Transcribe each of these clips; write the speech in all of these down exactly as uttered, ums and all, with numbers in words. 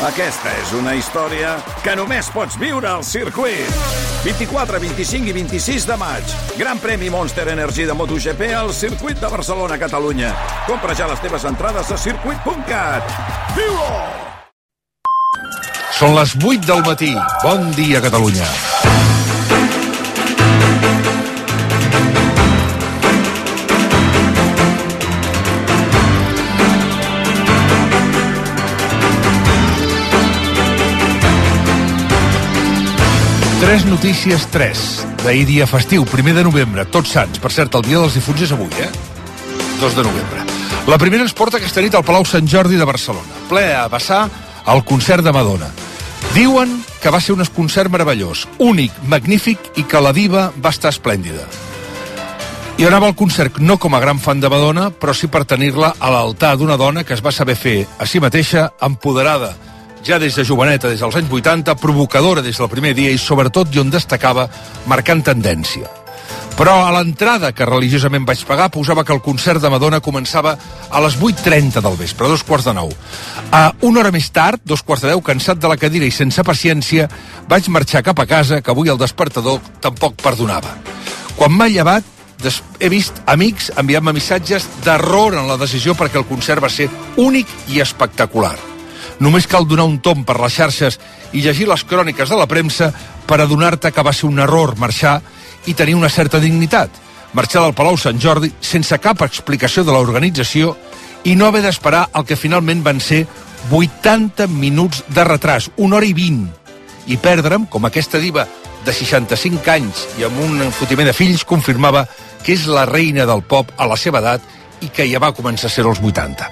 Aquesta és una història que només pots viure al circuit. vint-i-quatre, vint-i-cinc i vint-i-sis de maig. Gran premi Monster Energy de MotoGP al circuit de Barcelona, Catalunya. Compra ja les teves entrades a circuit punt cat. Viu-ho! Són les vuit del matí. Bon dia, Catalunya. Tres notícies, tres. D'ahir dia festiu, primer de novembre, Tots Sants. Per cert, el dia dels difunts és avui, eh? dos de novembre. La primera ens porta aquesta nit al Palau Sant Jordi de Barcelona. Ple a vessar el concert de Madonna. Diuen que va ser un concert meravellós, únic, magnífic, i que la diva va estar esplèndida. Jo anava al concert no com a gran fan de Madonna, però sí per tenir-la a l'altar d'una dona que es va saber fer a si mateixa, empoderada, ja des de joveneta, des dels anys vuitanta, provocadora des del primer dia i, sobretot, i on destacava, marcant tendència. Però a l'entrada que religiosament vaig pagar posava que el concert de Madonna començava a les vuit trenta del vespre, a dos quarts de nou. A una hora més tard, dos quarts de deu, cansat de la cadira i sense paciència, vaig marxar cap a casa, que avui el despertador tampoc perdonava. Quan m'ha llevat, he vist amics enviant-me missatges d'error en la decisió perquè el concert va ser únic i espectacular. Només cal donar un tomb per les xarxes i llegir les cròniques de la premsa per adonar-te que va ser un error marxar i tenir una certa dignitat. Marxar del Palau Sant Jordi sense cap explicació de l'organització i no haver d'esperar el que finalment van ser vuitanta minuts de retras, una hora i vint. I perdre'm, com aquesta diva de seixanta-cinc anys i amb un enfotiment de fills, confirmava que és la reina del pop a la seva edat i que ja va començar a ser als vuitanta.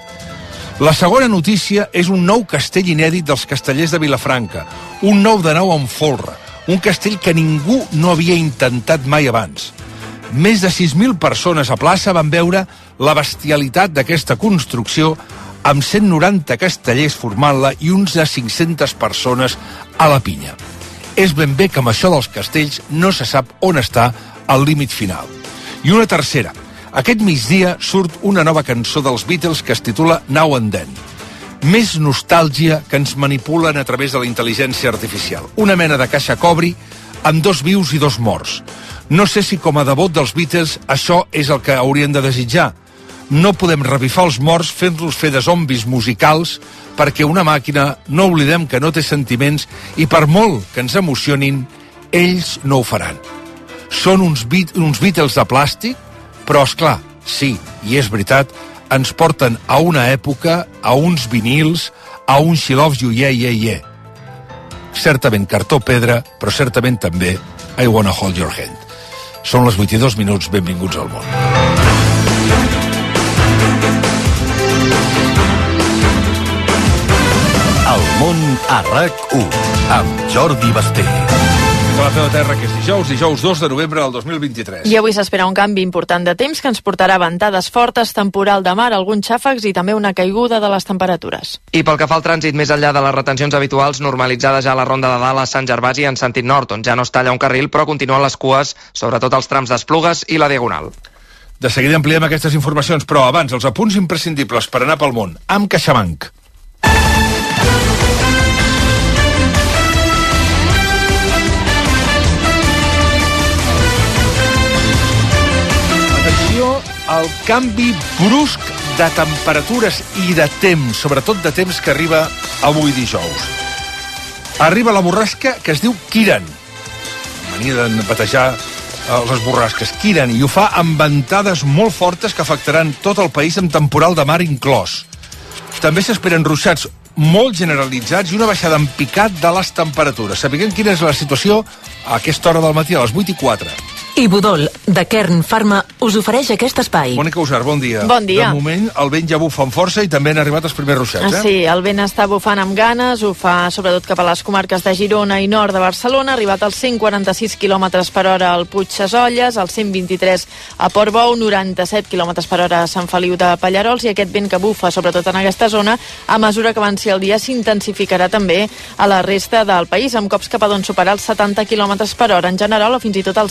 La segona notícia és un nou castell inèdit dels castellers de Vilafranca, un nou de nou amb folre, un castell que ningú no havia intentat mai abans. Més de sis mil persones a plaça van veure la bestialitat d'aquesta construcció amb cent noranta castellers formant-la i uns de cinc-centes persones a la pinya. És ben bé que amb això dels castells no se sap on està el límit final. I una tercera. Aquest migdia surt una nova cançó dels Beatles que es titula Now and Then. Més nostàlgia que ens manipulen a través de la intel·ligència artificial. Una mena de caixa cobri amb dos vius i dos morts. No sé si com a devot dels Beatles això és el que haurien de desitjar. No podem revifar els morts fent-los fer de zombis musicals perquè una màquina, no oblidem que no té sentiments i per molt que ens emocionin, ells no ho faran. Són uns, beat, uns Beatles de plàstic, però, esclar, sí, i és veritat, ens porten a una època, a uns vinils, a un She Loves You, yeah, yeah, yeah. Certament cartó pedra, però certament també I Wanna Hold Your Hand. Són les vuit i dos minuts, benvinguts al món. El món a RAC u, amb Jordi Basté. A la Feu de Terra, que és dijous, dijous dos de novembre del dos mil vint-i-tres. I avui s'espera un canvi important de temps que ens portarà ventades fortes, temporal de mar, alguns xàfecs i també una caiguda de les temperatures. I pel que fa al trànsit, més enllà de les retencions habituals, normalitzada ja la Ronda de Dalt a Sant Gervasi en sentit nord, on ja no es talla un carril, però continuen les cues, sobretot als trams d'Esplugues i la Diagonal. De seguida ampliem aquestes informacions, però abans els apunts imprescindibles per anar pel món, amb CaixaBank. El canvi brusc de temperatures i de temps, sobretot de temps que arriba avui dijous. Arriba la borrasca que es diu Kiran. Mania de batejar les borrasques. Kiran, i ho fa amb ventades molt fortes que afectaran tot el país amb temporal de mar inclòs. També s'esperen ruixats molt generalitzats i una baixada en picat de les temperatures. Sapiguem quina és la situació a aquesta hora del matí, a les vuit i quatre. Ibudol, de Kern Pharma, us ofereix aquest espai. Mònica Usar, bon dia. Bon dia. De moment, el vent ja bufa amb força i també han arribat els primers ruixats, eh? Sí, el vent està bufant amb ganes, ho fa sobretot cap a les comarques de Girona i nord de Barcelona, ha arribat als cent quaranta-sis quilòmetres per hora al Puig Sesolles, als cent vint-i-tres a Portbou, noranta-set quilòmetres per hora a Sant Feliu de Pallarols, i aquest vent que bufa, sobretot en aquesta zona, a mesura que avanci el dia s'intensificarà també a la resta del país, amb cops cap a d'on superar els setanta quilòmetres per hora en general o fins i tot els cent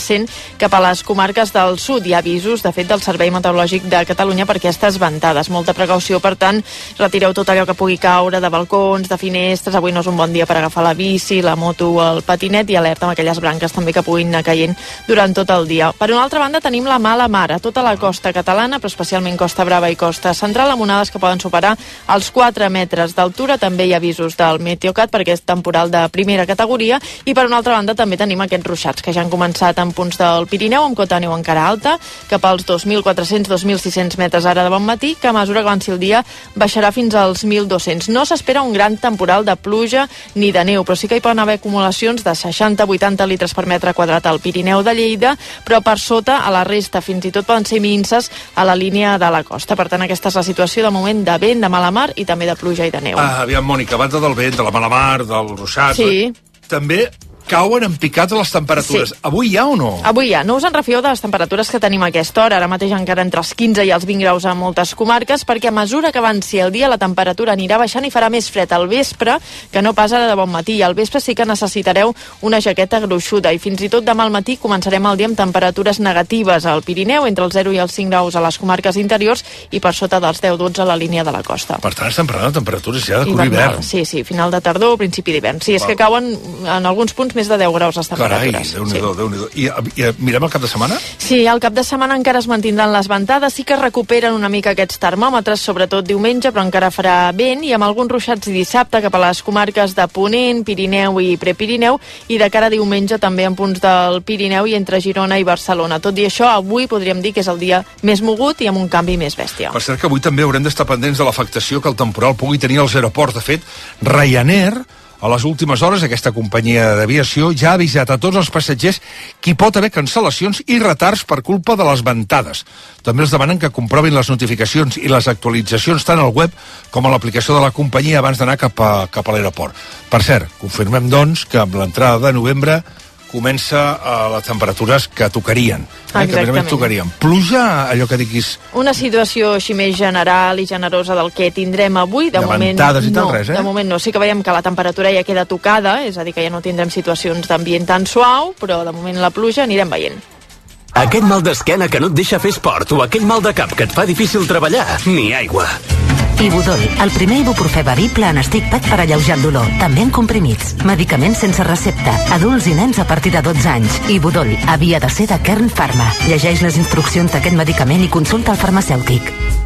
cap a les comarques del sud. Hi ha avisos, de fet, del Servei Meteorològic de Catalunya per aquestes ventades. Molta precaució, per tant, retireu tot allò que pugui caure de balcons, de finestres. Avui no és un bon dia per agafar la bici, la moto o el patinet, i alerta amb aquelles branques també que puguin anar caient durant tot el dia. Per una altra banda, tenim la mala mar a tota la costa catalana, però especialment Costa Brava i Costa Central, amb onades que poden superar els quatre metres d'altura. També hi ha avisos del Meteocat perquè és temporal de primera categoria, i per una altra banda també tenim aquests ruixats que ja han començat en punts del Pirineu, amb cota de neu encara alta, cap als dos mil quatre-cents a dos mil sis-cents metres ara de bon matí, que a mesura que avanci el dia baixarà fins als mil dos-cents. No s'espera un gran temporal de pluja ni de neu, però sí que hi poden haver acumulacions de seixanta a vuitanta litres per metre quadrat al Pirineu de Lleida, però per sota a la resta fins i tot poden ser minses a la línia de la costa. Per tant, aquesta és la situació de moment de vent, de mala mar i també de pluja i de neu. Ah, aviam, Mònica, a banda del vent, de la mala mar, del ruixat... Sí. També cauen en picat les temperatures. Sí. Avui hi ha o no? Avui hi ha. No us en refieu de les temperatures que tenim a aquesta hora. Ara mateix encara entre els quinze i els vint graus a moltes comarques, perquè a mesura que avanci el dia la temperatura anirà baixant i farà més fred al vespre, que no pas ara de bon matí. I al vespre sí que necessitareu una jaqueta gruixuda, i fins i tot demà al matí començarem el dia amb temperatures negatives al Pirineu, entre els zero i els cinc graus a les comarques interiors i per sota dels deu dotze a la línia de la costa. Per tant, estem parlant de temperatures ja de curt hivern. Sí, sí, final de tardor, principi d'hivern. Sí, és Val. que cauen en alguns punts més de deu graus les temperatures. Carai, Déu-n'hi-do, sí. Déu-n'hi-do. I, I mirem el cap de setmana? Sí, al cap de setmana encara es mantindran les ventades, sí que recuperen una mica aquests termòmetres, sobretot diumenge, però encara farà vent, i amb alguns ruixats dissabte cap a les comarques de Ponent, Pirineu i Prepirineu, i de cara a diumenge també en punts del Pirineu i entre Girona i Barcelona. Tot i això, avui podríem dir que és el dia més mogut i amb un canvi més bèstia. Per cert que avui també haurem d'estar pendents de l'afectació que el temporal pugui tenir als aeroports. De fet, Ryanair, a les últimes hores, aquesta companyia d'aviació ja ha avisat a tots els passatgers que hi pot haver cancel·lacions i retards per culpa de les ventades. També els demanen que comprovin les notificacions i les actualitzacions tant al web com a l'aplicació de la companyia abans d'anar cap a, cap a l'aeroport. Per cert, confirmem, doncs, que amb l'entrada de novembre comença a les temperatures que tocarien. Eh, que més tocarien. Pluja, allò que diguis... Una situació així més general i generosa del que tindrem avui. De, de moment, i tal, no, res, eh? de moment no. Sí que veiem que la temperatura ja queda tocada, és a dir, que ja no tindrem situacions d'ambient tan suau, però de moment la pluja anirem veient. Aquest mal d'esquena que no et deixa fer esport o aquell mal de cap que et fa difícil treballar, ni aigua. Ibudol, el primer ibuprofè bevible en stick pack per alleujar el dolor, també en comprimits. Medicaments sense recepta, adults i nens a partir de dotze anys. Ibudol havia de ser de Kern Pharma. Llegeix les instruccions d'aquest medicament i consulta el farmacèutic.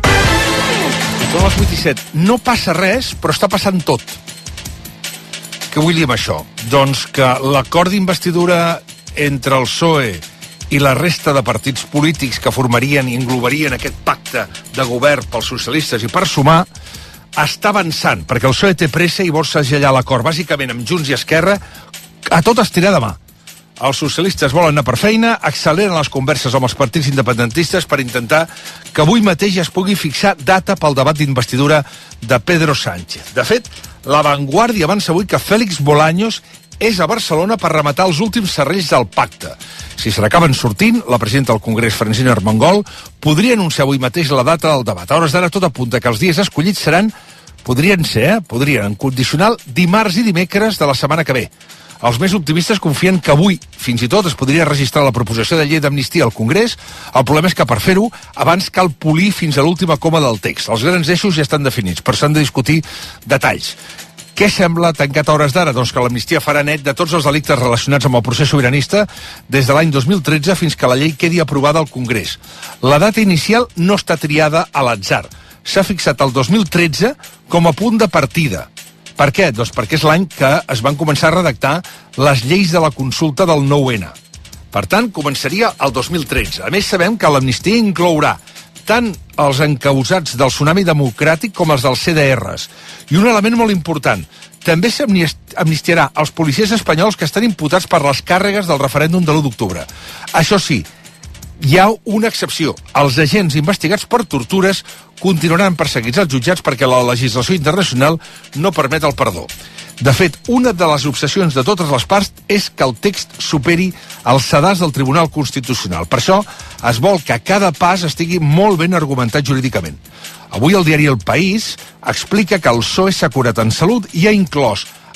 Són les vuit i set. No passa res, però està passant tot. Què vull dir amb això? Doncs que l'acord d'investidura entre el P S O E i la resta de partits polítics que formarien i englobarien aquest pacte de govern pels socialistes i per sumar està avançant, perquè el P S O E té pressa i vol segellar l'acord, bàsicament amb Junts i Esquerra, a tot estirar de mà. Els socialistes volen anar per feina, acceleren les converses amb els partits independentistes per intentar que avui mateix es pugui fixar data pel debat d'investidura de Pedro Sánchez. De fet, La Vanguardia avança avui que Félix Bolaños és a Barcelona per rematar els últims serrells del pacte. Si se n'acaben sortint, la presidenta del Congrés, Francina Armengol, podria anunciar avui mateix la data del debat. A hores d'ara tot apunta que els dies escollits seran, podrien ser, eh? podrien, en condicional, dimarts i dimecres de la setmana que ve. Els més optimistes confien que avui, fins i tot, es podria registrar la proposició de llei d'amnistia al Congrés. El problema és que per fer-ho, abans cal polir fins a l'última coma del text. Els grans eixos ja estan definits, però s'han de discutir detalls. Què sembla tancat a hores d'ara? Doncs que l'amnistia farà net de tots els delictes relacionats amb el procés sobiranista des de l'any dos mil tretze fins que la llei quedi aprovada al Congrés. La data inicial no està triada a l'atzar. S'ha fixat el dos mil tretze com a punt de partida. Per què? Doncs perquè és l'any que es van començar a redactar les lleis de la consulta del nou ene. Per tant, començaria el dos mil tretze. A més, sabem que l'amnistia inclourà tant els encausats del tsunami democràtic com els dels ce de erres. I un element molt important, també s'amnistiarà els policies espanyols que estan imputats per les càrregues del referèndum de l'u d'octubre. Això sí, hi ha una excepció. Els agents investigats per tortures continuaran perseguits als jutjats perquè la legislació internacional no permet el perdó. De fet, una de les obsessions de totes les parts és que el text superi els sedars del Tribunal Constitucional. Per això es vol que cada pas estigui molt ben argumentat jurídicament. Avui el diari El País explica que el P S O E s'ha curat en salut i ha inclòs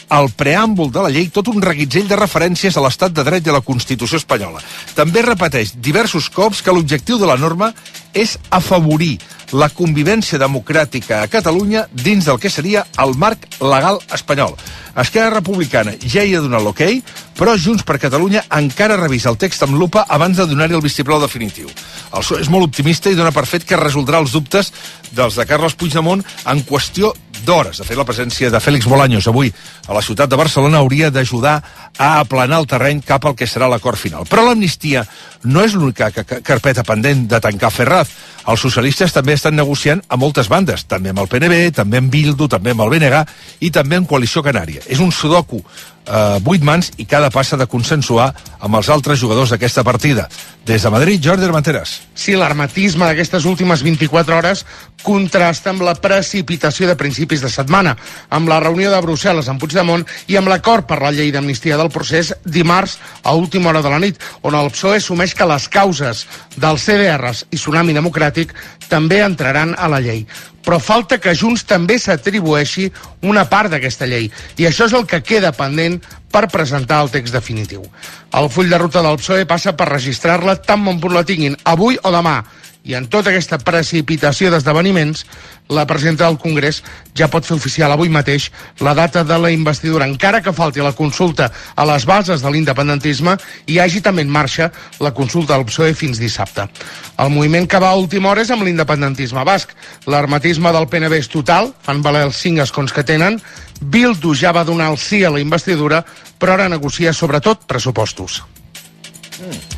al preàmbul de la llei tot un reguitzell de referències a l'estat de dret i a la Constitució espanyola. També repeteix diversos cops que l'objectiu de la norma és afavorir la convivència democràtica a Catalunya dins del que seria el marc legal espanyol. Esquerra Republicana ja hi ha donat l'ok, però Junts per Catalunya encara revisa el text amb lupa abans de donar-hi el vistiplau definitiu. El P S O E és molt optimista i dona per fet que resoldrà els dubtes dels de Carles Puigdemont en qüestió d'hores. De fet, la presència de Félix Bolaños avui a la ciutat de Barcelona hauria d'ajudar a aplanar el terreny cap al que serà l'acord final. Però l'amnistia no és l'única carpeta pendent de tancar Ferraz. Els socialistes també estan negociant a moltes bandes, també amb el P N B, també amb Bildu, també amb el B N G i també amb Coalició Canària. És un sudoku eh, vuit mans i cada passa de consensuar amb els altres jugadors d'aquesta partida. Des de Madrid, Jordi Armenteres. Sí, l'hermetisme d'aquestes últimes vint-i-quatre hores contrasta amb la precipitació de principis de setmana, amb la reunió de Brussel·les amb Puigdemont i amb l'acord per la llei d'amnistia del procés dimarts a última hora de la nit, on el P S O E assumeix que les causes dels C D Rs i Tsunami Democràtic també entraran a la llei. Però falta que Junts també s'atribueixi una part d'aquesta llei, i això és el que queda pendent per presentar el text definitiu. El full de ruta del P S O E passa per registrar-la tan bon punt la tinguin, avui o demà, i en tota aquesta precipitació d'esdeveniments, la presidenta del Congrés ja pot fer oficial avui mateix la data de la investidura, encara que falti la consulta a les bases de l'independentisme i hi hagi també en marxa la consulta del P S O E fins dissabte. El moviment que va a última hora és amb l'independentisme basc. L'hermetisme del P N B és total, fan valer els cinc escons que tenen. Bildu ja va donar el sí a la investidura, però ara negocia sobretot pressupostos. Mm.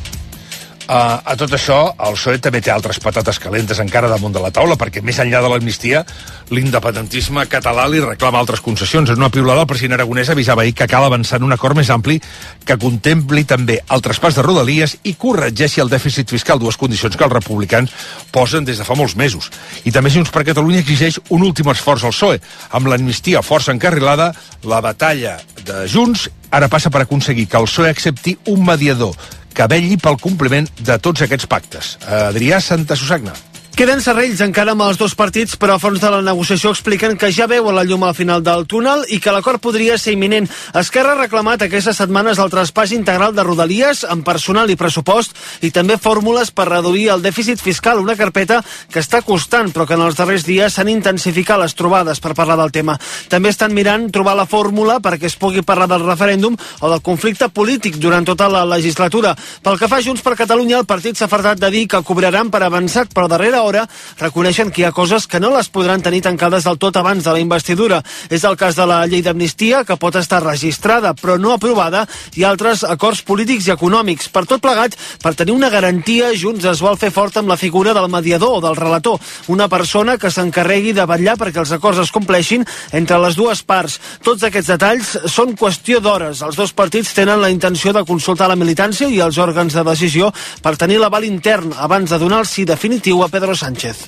Uh, a tot això, el P S O E també té altres patates calentes encara damunt de la taula, perquè més enllà de l'amnistia, l'independentisme català li reclama altres concessions. En una piulada, el president Aragonès avisava ahir que cal avançar en un acord més ampli que contempli també el traspàs de Rodalies i corregeixi el dèficit fiscal, dues condicions que els republicans posen des de fa molts mesos. I també Junts per Catalunya exigeix un últim esforç al P S O E. Amb l'amnistia força encarrilada, la batalla de Junts ara passa per aconseguir que el P S O E accepti un mediador que vetlli pel compliment de tots aquests pactes. Adrià Santasusagna. Queden serrells encara amb els dos partits, però a fons de la negociació expliquen que ja veuen la llum al final del túnel i que l'acord podria ser imminent. Esquerra ha reclamat aquestes setmanes el traspàs integral de Rodalies amb personal i pressupost i també fórmules per reduir el dèficit fiscal, una carpeta que està costant, però que en els darrers dies s'han intensificat les trobades per parlar del tema. També estan mirant trobar la fórmula perquè es pugui parlar del referèndum o del conflicte polític durant tota la legislatura. Pel que fa a Junts per Catalunya, el partit s'ha fartat de dir que cobraran per avançat, però darrere hora reconeixen que hi ha coses que no les podran tenir tancades del tot abans de la investidura. És el cas de la llei d'amnistia, que pot estar registrada però no aprovada, i altres acords polítics i econòmics. Per tot plegat, per tenir una garantia, Junts es vol fer fort amb la figura del mediador o del relator, una persona que s'encarregui de vetllar perquè els acords es compleixin entre les dues parts. Tots aquests detalls són qüestió d'hores. Els dos partits tenen la intenció de consultar la militància i els òrgans de decisió per tenir l'aval intern abans de donar el sí definitiu a Pedro Sánchez.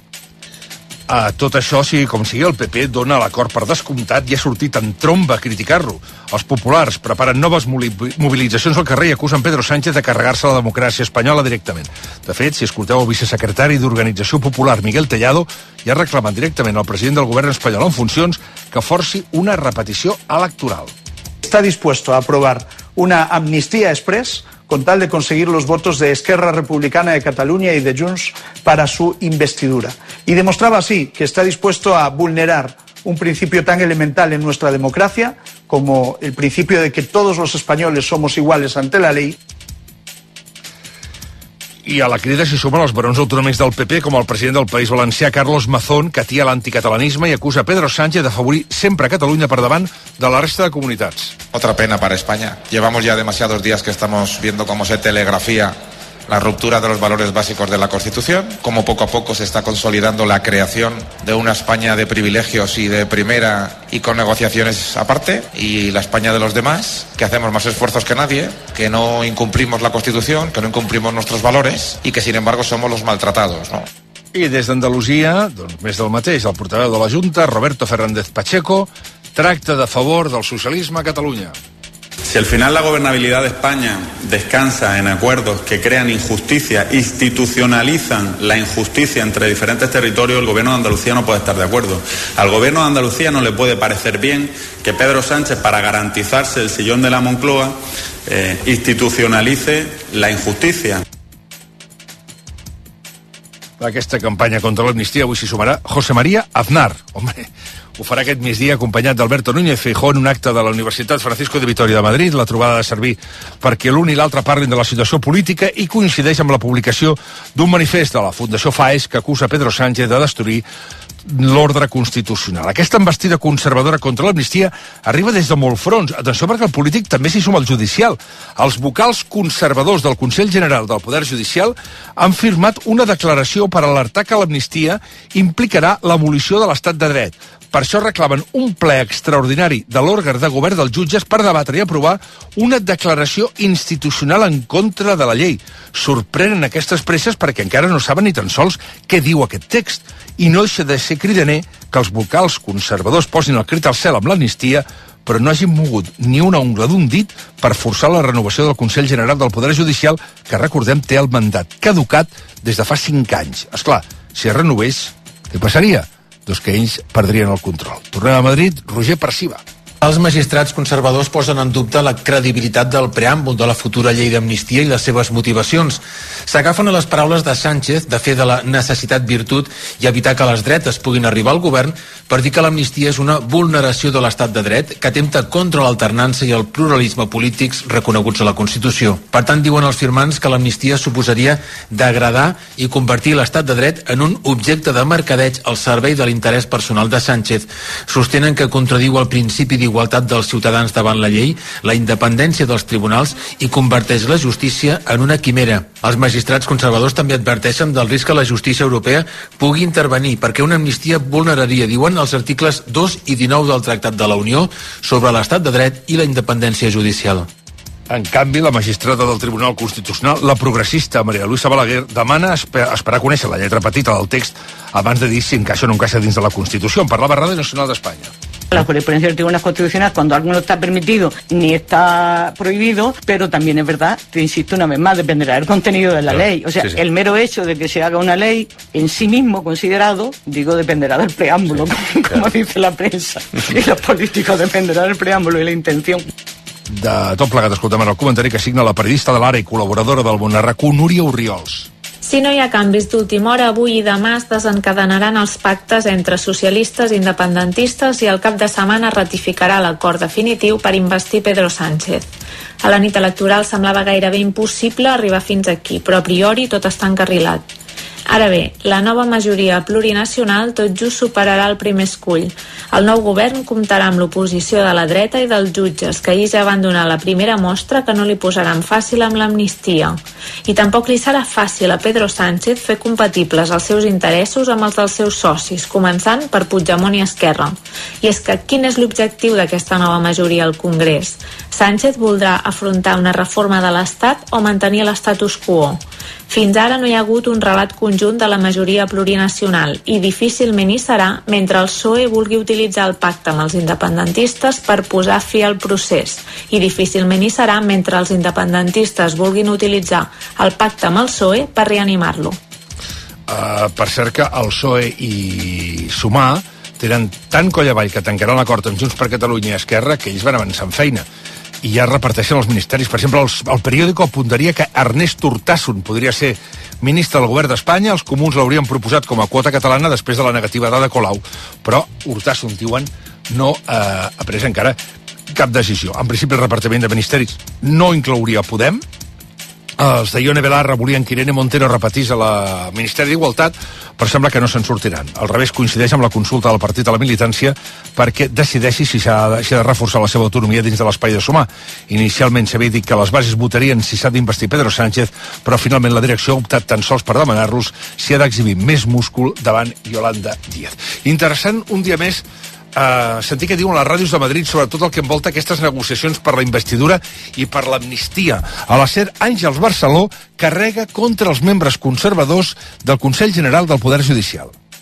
A tot això, sigui com sigui, el P P dona l'acord per descomptat i ha sortit en tromba a criticar-lo. Els populars preparen noves mobilitzacions al carrer i acusen Pedro Sánchez de carregar-se la democràcia espanyola directament. De fet, si escolteu el vicesecretari d'Organització Popular, Miguel Tellado, ja ha reclamat directament al president del govern espanyol en funcions que forci una repetició electoral. Está dispuesto a aprobar una amnistía express con tal de conseguir los votos de Esquerra Republicana de Cataluña y de Junts para su investidura. Y demostraba así que está dispuesto a vulnerar un principio tan elemental en nuestra democracia como el principio de que todos los españoles somos iguales ante la ley. I a la crida s'hi sumen els barons autonòmics del P P, com el president del País Valencià, Carlos Mazón, que atia l'anticatalanisme i acusa Pedro Sánchez d'afavorir sempre Catalunya per davant de la resta de comunitats. Otra pena para España. Llevamos ya demasiados días que estamos viendo cómo se telegrafía la ruptura de los valores básicos de la Constitución, cómo poco a poco se está consolidando la creación de una España de privilegios y de primera y con negociaciones aparte, y la España de los demás, que hacemos más esfuerzos que nadie, que no incumplimos la Constitución, que no incumplimos nuestros valores y que sin embargo somos los maltratados, ¿no? I des d'Andalusia, doncs més del mateix, el portaveu de la Junta, Roberto Fernández Pacheco, tracta de favor del socialisme a Catalunya. Si al final la gobernabilidad de España descansa en acuerdos que crean injusticia, institucionalizan la injusticia entre diferentes territorios, el gobierno de Andalucía no puede estar de acuerdo. Al gobierno de Andalucía no le puede parecer bien que Pedro Sánchez, para garantizarse el sillón de la Moncloa, eh, institucionalice la injusticia. A aquesta campanya contra l'amnistia avui s'hi sumarà José María Aznar. Home, ho farà aquest migdia acompanyat d'Alberto Núñez Feijóo en un acte de la Universitat Francisco de Vitoria de Madrid. La trobada ha de servir perquè l'un i l'altre parlin de la situació política i coincideix amb la publicació d'un manifest de la Fundació FAES que acusa Pedro Sánchez de destruir l'ordre constitucional. Aquesta embestida conservadora contra l'amnistia arriba des de molt fronts. Atenció, perquè el polític també s'hi suma el judicial. Els vocals conservadors del Consell General del Poder Judicial han firmat una declaració per alertar que l'amnistia implicarà l'abolició de l'estat de dret. Per això reclamen un ple extraordinari de l'òrgan de govern dels jutges per debatre i aprovar una declaració institucional en contra de la llei. Sorprenen aquestes presses perquè encara no saben ni tan sols què diu aquest text. I no deixa de ser cridaner que els vocals conservadors posin el crit al cel amb l'amnistia, però no hagin mogut ni una ungla d'un dit per forçar la renovació del Consell General del Poder Judicial, que, recordem, té el mandat caducat des de fa cinc anys. Esclar, si es renovés, què passaria? Doncs que ells perdrien el control. Tornem a Madrid, Roger Perciba. Els magistrats conservadors posen en dubte la credibilitat del preàmbul de la futura llei d'amnistia i les seves motivacions. S'agafen a les paraules de Sánchez de fer de la necessitat virtut i evitar que les dretes puguin arribar al govern per dir que l'amnistia és una vulneració de l'estat de dret que atempta contra l'alternança i el pluralisme polítics reconeguts a la Constitució. Per tant, diuen els firmants que l'amnistia suposaria degradar i convertir l'estat de dret en un objecte de mercadeig al servei de l'interès personal de Sánchez. Sostenen que contradiu el principi d'igualtat igualtat dels ciutadans davant la llei, la independència dels tribunals i converteix la justícia en una quimera. Els magistrats conservadors també adverteixen del risc que la justícia europea pugui intervenir perquè una amnistia vulneraria, diuen, els articles dos i dinou del Tractat de la Unió sobre l'estat de dret i la independència judicial. En canvi, la magistrada del Tribunal Constitucional, la progressista María Luisa Balaguer, demana esper esperar a conèixer la lletra petita del text abans de dir si encaixa o no encaixa dins de la Constitució. En parlava Radio Nacional d'Espanya. La jurisprudencia del Tribunal Constitucional, cuando algo no está permitido ni está prohibido, pero también es verdad, te insisto una vez más, dependerá del contenido de la claro, ley. O sea, sí, sí. El mero hecho de que se haga una ley en sí mismo considerado, digo, dependerá del preámbulo, sí, como, claro. como dice la prensa. Y los políticos dependerá del preámbulo y la intención. De tot plegat, escoltem el comentari que signa la periodista de l'Ara i col·laboradora del Món R Q, Núria Orriols. Si no hi ha canvis d'última hora, avui i demà es desencadenaran els pactes entre socialistes i independentistes i el cap de setmana ratificarà l'acord definitiu per investir Pedro Sánchez. A la nit electoral semblava gairebé impossible arribar fins aquí, però a priori tot està encarrilat. Ara bé, la nova majoria plurinacional tot just superarà el primer escull. El nou govern comptarà amb l'oposició de la dreta i dels jutges, que ahir ja van donar la primera mostra que no li posaran fàcil amb l'amnistia. I tampoc li serà fàcil a Pedro Sánchez fer compatibles els seus interessos amb els dels seus socis, començant per Puigdemont i Esquerra. I és que quin és l'objectiu d'aquesta nova majoria al Congrés? Sánchez voldrà afrontar una reforma de l'Estat o mantenir l'estatus quo? Fins ara no hi ha hagut un relat conjunt de la majoria plurinacional i difícilment hi serà mentre el P S O E vulgui utilitzar el pacte amb els independentistes per posar fi al procés i difícilment hi serà mentre els independentistes vulguin utilitzar el pacte amb el P S O E per reanimar-lo. Uh, per cert que el P S O E i Sumar tenen tant coll avall que tancaran l'acord amb Junts per Catalunya i Esquerra que ells van avançar en feina i ja reparteixen els ministeris. Per exemple, els, el periòdico apuntaria que Ernest Urtasun podria ser ministre del govern d'Espanya. Els comuns l'haurien proposat com a quota catalana després de la negativa d'Ada Colau. Però Urtasun, diuen, no eh, ha pres encara cap decisió. En principi, el repartiment de ministeris no inclouria Podem. Els de Ione Belarra volien que Irene Montero repetís a la Ministeri d'Igualtat, però sembla que no se'n sortiran. Al revés, coincideix amb la consulta del partit a la militància perquè decideixi si s'ha de, si ha de reforçar la seva autonomia dins de l'espai de Sumar. Inicialment s'havia dit que les bases votarien si s'ha d'investir Pedro Sánchez, però finalment la direcció ha optat tan sols per demanar-los si ha d'exhibir més múscul davant Yolanda Díaz. Interessant, un dia més, Uh, sentir que diuen les ràdios de Madrid sobre tot el que envolta aquestes negociacions per la investidura i per l'amnistia. A la SER, Àngels Barceló carrega contra els membres conservadors del Consell General del Poder Judicial.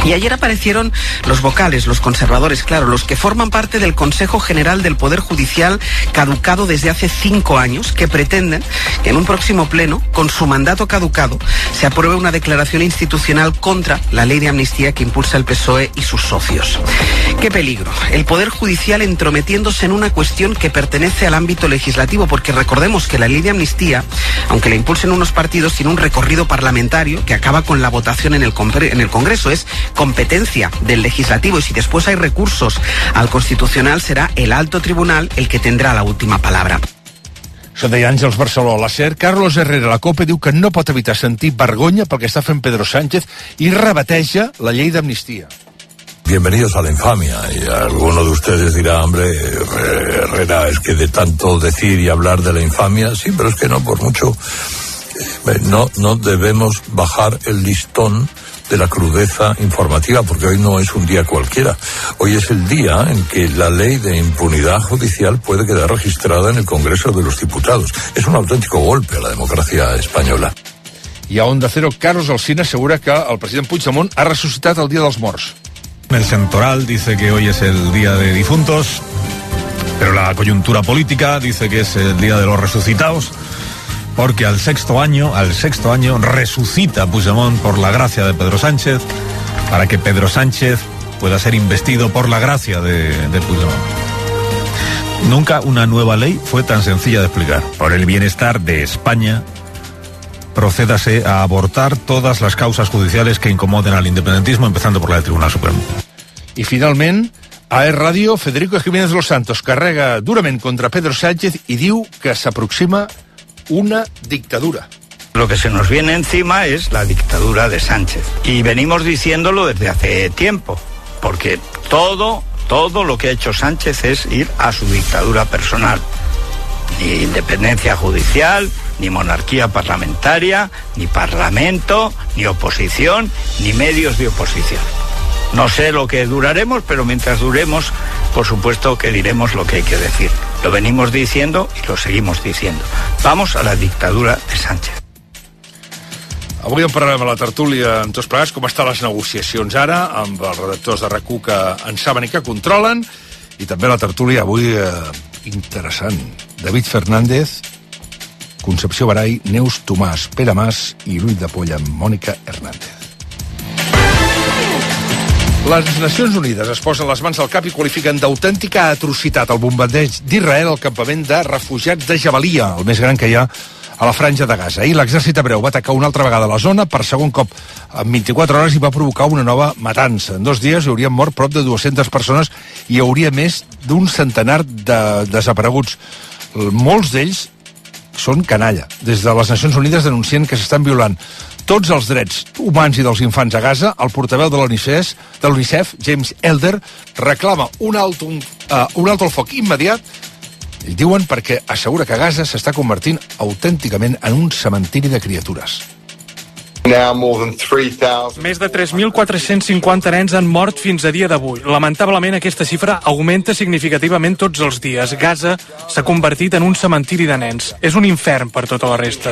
Y ayer aparecieron los vocales, los conservadores, claro, los que forman parte del Consejo General del Poder Judicial, caducado desde hace cinco años, que pretenden que en un próximo pleno, con su mandato caducado, se apruebe una declaración institucional contra la ley de amnistía que impulsa el P S O E y sus socios. ¡Qué peligro! El Poder Judicial entrometiéndose en una cuestión que pertenece al ámbito legislativo, porque recordemos que la ley de amnistía, aunque la impulsen unos partidos, tiene un recorrido parlamentario que acaba con la votación en el, en el Congreso. Es competencia del legislativo, y si después hay recursos al Constitucional, será el alto tribunal el que tendrà la última palabra. Això deia Àngels Barceló. La SER, Carlos Herrera, la COPE, diu que no pot evitar sentir vergonya pel que està fent Pedro Sánchez i rebateja la llei d'amnistia. Bienvenidos a la infamia. Y alguno de ustedes dirá, hombre, Herrera, es que de tanto decir y hablar de la infamia, sí, pero es que no, por mucho, no, no debemos bajar el listón de la crudeza informativa, porque hoy no es un día cualquiera. Hoy es el día en que la ley de impunidad judicial puede quedar registrada en el Congreso de los Diputados. Es un auténtico golpe a la democracia española. I a Onda Cero, Carlos Alsina assegura que el president Puigdemont ha resucitat el Dia dels Morts. El Santoral dice que hoy es el Día de Difuntos, pero la coyuntura política dice que es el Día de los Resucitados, porque al sexto año, al sexto año resucita Puigdemont por la gracia de Pedro Sánchez, para que Pedro Sánchez pueda ser investido por la gracia de, de Puigdemont. Nunca una nueva ley fue tan sencilla de explicar. Por el bienestar de España, procédase a abortar todas las causas judiciales que incomoden al independentismo, empezando por la del Tribunal Supremo. I finalment, a E Radio, Federico Jiménez Los Santos carrega durament contra Pedro Sánchez i diu que s'aproxima una dictadura. Lo que se nos viene encima es la dictadura de Sánchez. Y venimos diciéndolo desde hace tiempo, porque todo, todo lo que ha hecho Sánchez es ir a su dictadura personal. Ni independencia judicial, ni monarquía parlamentaria, ni parlamento, ni oposición, ni medios de oposición. No sé lo que duraremos, pero mientras duremos, por supuesto que diremos lo que hay que decir. Lo venimos diciendo y lo seguimos diciendo. Vamos a la dictadura de Sánchez. Avui en parlarem a la tertúlia amb tots plegats com estan les negociacions ara, amb els redactors de R A C U que en saben i que controlen, i també la tertúlia avui eh, interessant. David Fernández, Concepció Barai, Neus Tomàs, Pere Mas i Lluís de Polla amb Mònica Hernández. Les Nacions Unides es posen les mans al cap i qualifiquen d'autèntica atrocitat el bombardeig d'Israel al campament de refugiats de Jabalia, el més gran que hi ha a la franja de Gaza. Ahir l'exèrcit hebreu va atacar una altra vegada la zona per segon cop en vint-i-quatre hores i va provocar una nova matança. En dos dies hi haurien mort prop de dues-centes persones i hi hauria més d'un centenar de desapareguts. Molts d'ells són canalla. Des de les Nacions Unides denuncien que s'estan violant tots els drets humans i dels infants a Gaza. El portaveu de l'UNICEF, de l'UNICEF James Elder, reclama un alto, un, uh, un alto al foc immediat, i diuen perquè assegura que Gaza s'està convertint autènticament en un cementiri de criatures. Més de tres mil quatre-cents cinquanta nens han mort fins a dia d'avui. Lamentablement, aquesta xifra augmenta significativament tots els dies. Gaza s'ha convertit en un cementiri de nens. És un infern per tota la resta.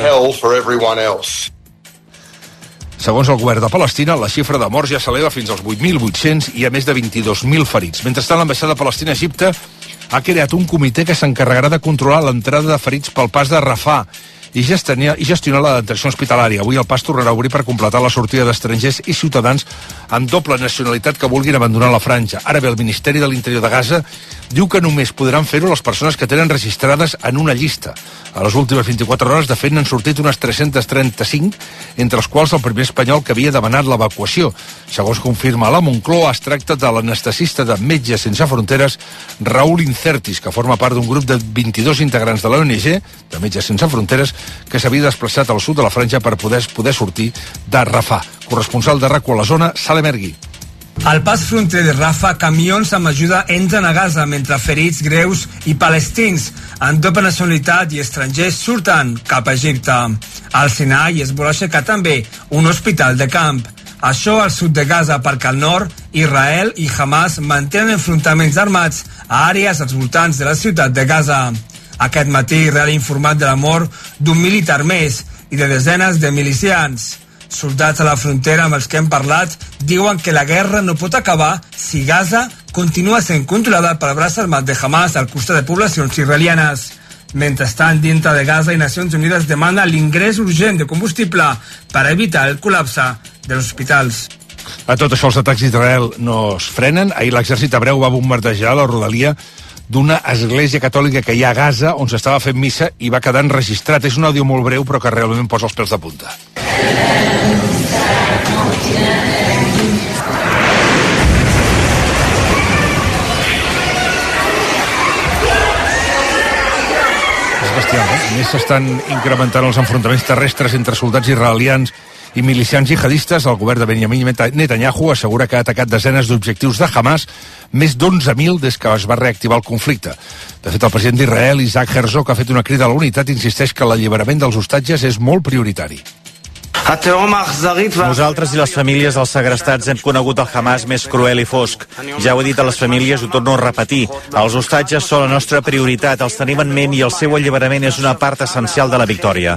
Segons el govern de Palestina, la xifra de morts ja s'eleva fins als vuit mil vuit-cents i a més de vint-i-dos mil ferits. Mentrestant, l'ambaixada palestina a Egipte ha creat un comitè que s'encarregarà de controlar l'entrada de ferits pel pas de Rafah i gestionar, i gestionar la detenció hospitalària. Avui el pas tornarà a obrir per completar la sortida d'estrangers i ciutadans amb doble nacionalitat que vulguin abandonar la franja. Ara bé, el Ministeri de l'Interior de Gaza diu que només podran fer-ho les persones que tenen registrades en una llista. A les últimes vint-i-quatre hores, de fet, n'han sortit unes tres-cents trenta-cinc, entre els quals el primer espanyol que havia demanat l'evacuació. Segons confirma la Moncloa, es tracta de l'anestesista de Metges Sense Fronteres, Raúl Incertis, que forma part d'un grup de vint-i-dos integrants de l'O N G, de Metges Sense Fronteres, que s'havia desplaçat al sud de la franja per poder, poder sortir de Rafah. Corresponsal de R A C U a la zona, Salem Ergui. Al pas fronter de Rafah, camions amb ajuda entren a Gaza, mentre ferits greus i palestins amb doble nacionalitat i estrangers surten cap a Egipte. Al Sinai es vol aixecar també un hospital de camp. Això al sud de Gaza, perquè al nord, Israel i Hamas mantenen enfrontaments armats a àrees als voltants de la ciutat de Gaza. Aquest matí Israel ha informat de la mort d'un militar més i de desenes de milicians. Soldats a la frontera amb els que hem parlat diuen que la guerra no pot acabar si Gaza continua sent controlada pel braç armat de Hamas al costat de poblacions israelianes. Mentrestant, dintre de Gaza, i Nacions Unides demana l'ingrés urgent de combustible per evitar el col·lapse dels hospitals. A tot això, els atacs d'Israel no es frenen. Ahir l'exèrcit hebreu va bombardejar la rodalia d'una església catòlica que hi ha a Gaza, on s'estava fent missa, i va quedar enregistrat. És un àudio molt breu, però que realment posa els pèls de punta. És bestial, eh? A més, s'estan incrementant els enfrontaments terrestres entre soldats israelians i milicians jihadistes. El govern de Benjamin Netanyahu assegura que ha atacat desenes d'objectius de Hamas, més d'onze mil des que es va reactivar el conflicte. De fet, el president d'Israel, Isaac Herzog, ha fet una crida a la unitat i insisteix que l'alliberament dels hostatges és molt prioritari. Nosaltres i les famílies dels segrestats hem conegut el Hamas més cruel i fosc. Ja ho he dit a les famílies, ho torno a repetir. Els hostatges són la nostra prioritat, els tenim en ment i el seu alliberament és una part essencial de la victòria.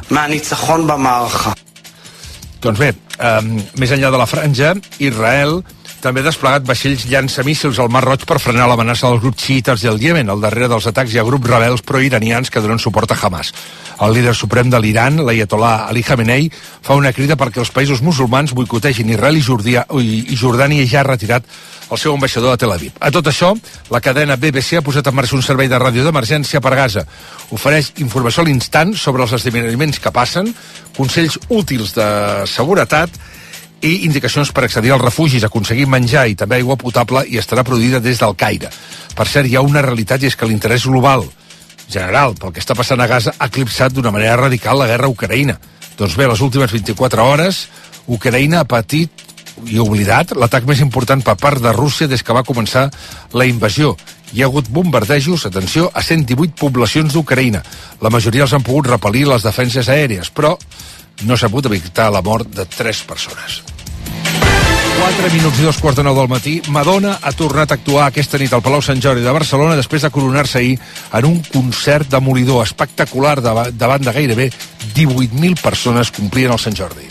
Doncs bé, eh, més enllà de la franja, Israel també ha desplegat vaixells llançamíssils al Mar Roig per frenar l'amenaça dels grups xiites del Iemen. Al darrere dels atacs hi ha grups rebels proiranians que donen suport a Hamas. El líder suprem de l'Iran, l'Ayatollah Ali Khamenei, fa una crida perquè els països musulmans boicotegin Israel i, Jordia, i Jordània ja ha retirat el seu ambaixador a Tel Aviv. A tot això, la cadena B B C ha posat en marxa un servei de ràdio d'emergència per Gaza. Ofereix informació a l'instant sobre els esdeveniments que passen, consells útils de seguretat i indicacions per accedir als refugis, aconseguir menjar i també aigua potable, i estarà produïda des del Caire. Per cert, hi ha una realitat, i és que l'interès global general pel que està passant a Gaza ha eclipsat d'una manera radical la guerra a Ucraïna. Doncs bé, les últimes vint-i-quatre hores, Ucraïna ha patit i oblidat l'atac més important per part de Rússia des que va començar la invasió. Hi ha hagut bombardejos, atenció, a cent divuit poblacions d'Ucraïna. La majoria els han pogut repel·lir les defenses aèries, però no s'ha pogut evitar la mort de tres persones. quatre minuts i dos quarts de nou del matí. Madonna ha tornat a actuar aquesta nit al Palau Sant Jordi de Barcelona després de coronar-se ahir en un concert demolidor espectacular davant de gairebé divuit mil persones que omplien el Sant Jordi.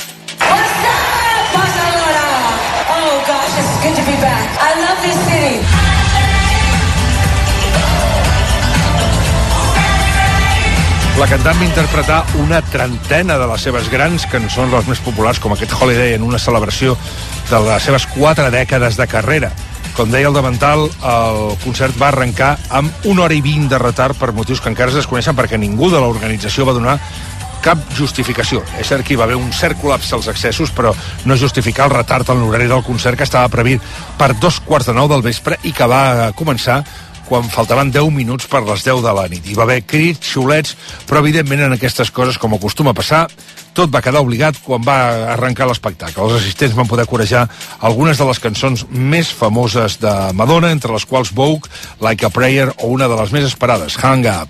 La cantant va interpretar una trentena de les seves grans cançons, les més populars, com aquest Holiday, en una celebració de les seves quatre dècades de carrera. Com deia el davantal, el concert va arrencar amb una hora i vint de retard per motius que encara es desconeixen, perquè ningú de l'organització va donar cap justificació. És cert que hi va haver un cert col·lapse als accessos, però no justificar el retard en l'horari del concert, que estava previst per dos quarts de nou del vespre i que va començar quan faltaven deu minuts per les deu de la nit. Hi va haver crits, xiulets, però evidentment en aquestes coses, com acostuma a passar, tot va quedar obligat quan va arrencar l'espectacle. Els assistents van poder corejar algunes de les cançons més famoses de Madonna, entre les quals Vogue, Like a Prayer o una de les més esperades, Hang Up.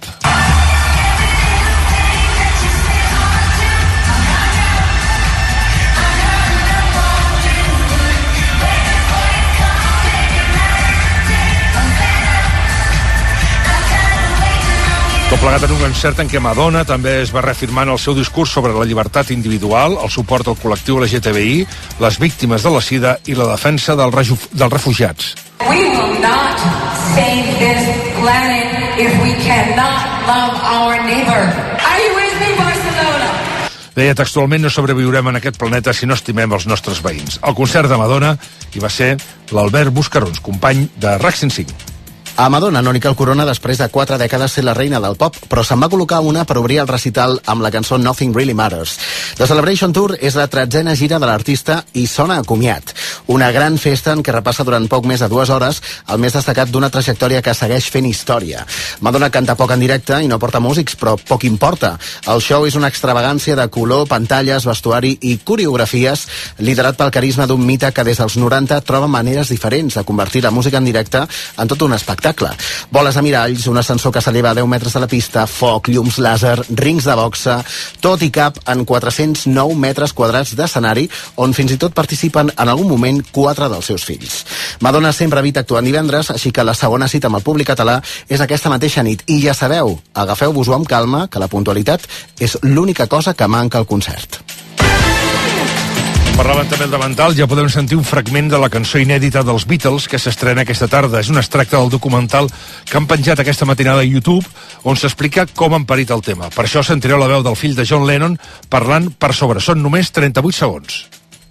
Tot plegat en un concert en què Madonna també es va reafirmar en el seu discurs sobre la llibertat individual, el suport al col·lectiu L G T B I, les víctimes de la sida i la defensa del dels refugiats. We will not save this planet if we cannot love our neighbor. Are you with me, Barcelona? Deia textualment: no sobreviurem en aquest planeta si no estimem els nostres veïns. El concert de Madonna hi va ser l'Albert Buscarons, company de RAC cent cinc. A Madonna no li cal corona després de quatre dècades ser la reina del pop, però se'n va col·locar una per obrir el recital amb la cançó Nothing Really Matters. The Celebration Tour és la tretzena gira de l'artista i sona a comiat. Una gran festa en què repassa durant poc més de dues hores el més destacat d'una trajectòria que segueix fent història. Madonna canta poc en directe i no porta músics, però poc importa. El show és una extravagància de color, pantalles, vestuari i coreografies, liderat pel carisma d'un mite que des dels noranta troba maneres diferents de convertir la música en directe en tot un espectacle. Boles de miralls, un ascensor que s'eleva a deu metres de la pista, foc, llums làser, rings de boxa, tot i cap en quatre-cents nou metres quadrats d'escenari, on fins i tot participen en algun moment quatre dels seus fills. Madonna sempre evita actuar en divendres, així que la segona cita amb el públic català és aquesta mateixa nit. I ja sabeu, agafeu-vos-ho amb calma, que la puntualitat és l'única cosa que manca al concert. Parlaven també de mental, ja podem sentir un fragment de la cançó inèdita dels Beatles que s'estrena aquesta tarda. És un extracte del documental que han penjat aquesta matinada a YouTube, on s'explica com han parit el tema. Per això sentireu la veu del fill de John Lennon parlant per sobre. Són només trenta-vuit segons.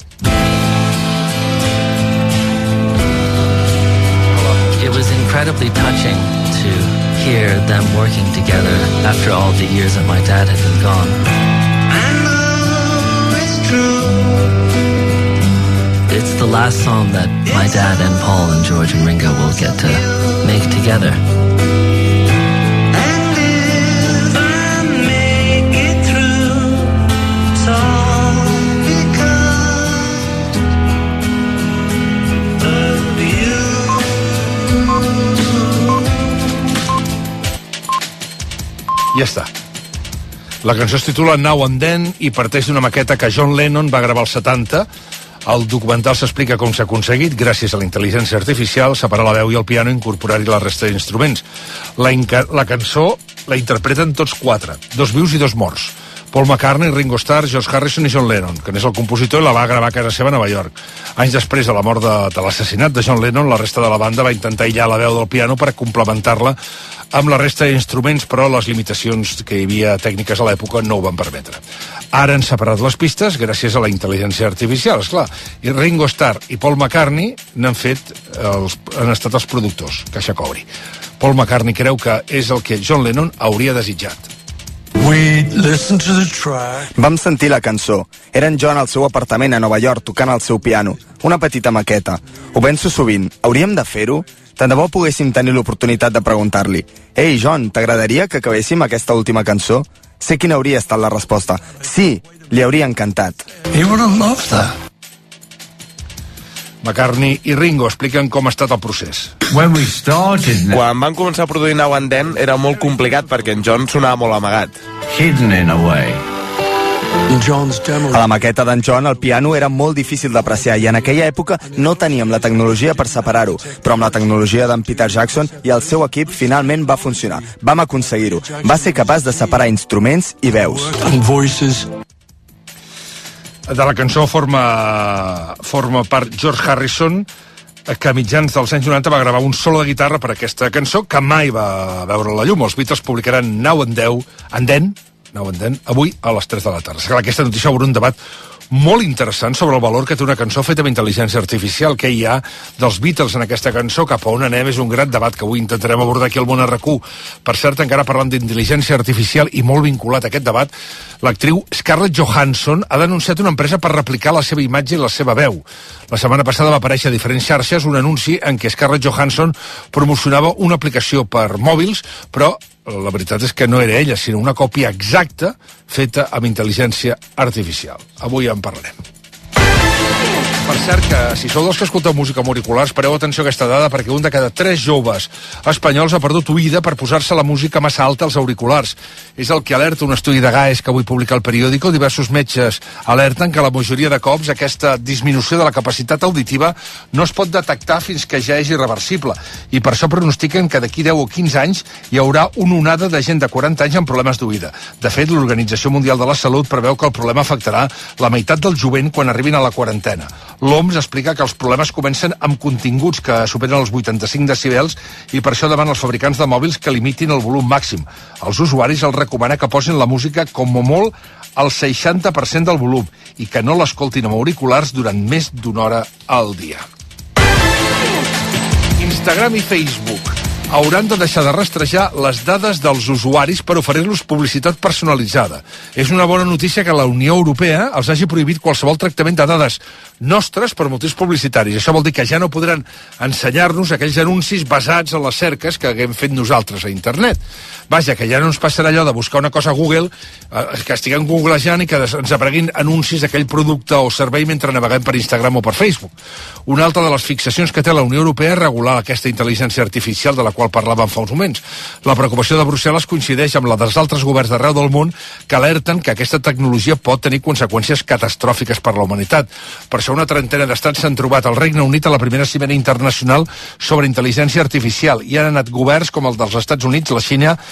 It was incredibly touching to hear them working together after all the years that my dad had been gone. I know it's true. It's the last song that my dad and Paul and George and Ringo will get to make together. And if I make it through, it's all because of you. Ja està. La cançó es titula Now and Then i parteix d'una maqueta que John Lennon va gravar als setanta. El documental s'explica com s'ha aconseguit, gràcies a la intel·ligència artificial, separar la veu i el piano i incorporar-hi la resta d'instruments. La, la cançó la interpreten tots quatre, dos vius i dos morts. Paul McCartney, Ringo Starr, George Harrison i John Lennon, que n'és el compositor i la va gravar a casa seva a Nova York. Anys després de la mort de, de l'assassinat de John Lennon, la resta de la banda va intentar aïllar la veu del piano per complementar-la amb la resta d'instruments, però les limitacions que hi havia tècniques a l'època no ho van permetre. Ara han separat les pistes gràcies a la intel·ligència artificial, esclar. I Ringo Starr i Paul McCartney n'han fet, els, han estat els productors, que això cobri. Paul McCartney creu que és el que John Lennon hauria desitjat. Vam sentir la cançó. Era en John al seu apartament a Nova York tocant el seu piano. Una petita maqueta. Ho penso sovint. Hauríem de fer-ho? Tant de bo poguéssim tenir l'oportunitat de preguntar-li: Ei, John, t'agradaria que acabéssim aquesta última cançó? Sé quina hauria estat la resposta. Sí, li hauria encantat. He would have loved that. McCartney i Ringo expliquen com ha estat el procés. When we started... Quan van començar a produir Now and Then era molt complicat perquè en John sonava molt amagat. Hidden in a way. A la maqueta d'en John el piano era molt difícil d'apreciar i en aquella època no teníem la tecnologia per separar-ho, però amb la tecnologia d'en Peter Jackson i el seu equip finalment va funcionar. Vam aconseguir-ho. Va ser capaç de separar instruments i veus. De la cançó forma, forma part George Harrison, que a mitjans dels anys noranta va gravar un solo de guitarra per aquesta cançó que mai va veure la llum. Els Beatles publicaran Now and Then, and then Now and Then, avui a les tres de la tarda. Clar, aquesta notícia obre un debat molt interessant sobre el valor que té una cançó feta amb intel·ligència artificial. Què hi ha dels Beatles en aquesta cançó? Cap a on anem? És un gran debat que avui intentarem abordar aquí al Món R Q. Per cert, encara parlant d'intel·ligència artificial i molt vinculat a aquest debat, l'actriu Scarlett Johansson ha denunciat una empresa per replicar la seva imatge i la seva veu. La setmana passada va aparèixer a diferents xarxes un anunci en què Scarlett Johansson promocionava una aplicació per mòbils, però la veritat és que no era ella, sinó una còpia exacta feta amb intel·ligència artificial. Avui en parlarem. Per cert, que si sou dels que escolteu música amb auriculars, pareu atenció a aquesta dada, perquè un de cada tres joves espanyols ha perdut oïda per posar-se la música massa alta als auriculars. És el que alerta un estudi de G A E S que avui publica el periòdico. Diversos metges alerten que la majoria de cops aquesta disminució de la capacitat auditiva no es pot detectar fins que ja és irreversible. I per això pronostiquen que d'aquí deu o quinze anys hi haurà una onada de gent de quaranta anys amb problemes d'oïda. De fet, l'Organització Mundial de la Salut preveu que el problema afectarà la meitat del jovent quan arribin a la quarantena. L'O M S explica que els problemes comencen amb continguts que superen els vuitanta-cinc decibels i per això demana als fabricants de mòbils que limitin el volum màxim. Els usuaris els recomana que posin la música com a molt al seixanta per cent del volum i que no l'escoltin amb auriculars durant més d'una hora al dia. Instagram i Facebook hauran de deixar de rastrejar les dades dels usuaris per oferir-los publicitat personalitzada. És una bona notícia que la Unió Europea els hagi prohibit qualsevol tractament de dades nostres per motius publicitaris. Això vol dir que ja no podran ensenyar-nos aquells anuncis basats en les cerques que haguem fet nosaltres a internet. Vaja, que ja no ens passarà allò de buscar una cosa a Google, eh, que estiguem googlejant i que ens apareguin anuncis d'aquell producte o servei mentre naveguem per Instagram o per Facebook. Una altra de les fixacions que té la Unió Europea és regular aquesta intel·ligència artificial de la qual parlàvem fa uns moments. La preocupació de Brussel·les coincideix amb la dels altres governs d'arreu del món que alerten que aquesta tecnologia pot tenir conseqüències catastròfiques per la humanitat. Per això una trentena d'estats s'han trobat al Regne Unit a la primera cimera internacional sobre intel·ligència artificial i han anat governs com el dels Estats Units, la Xina,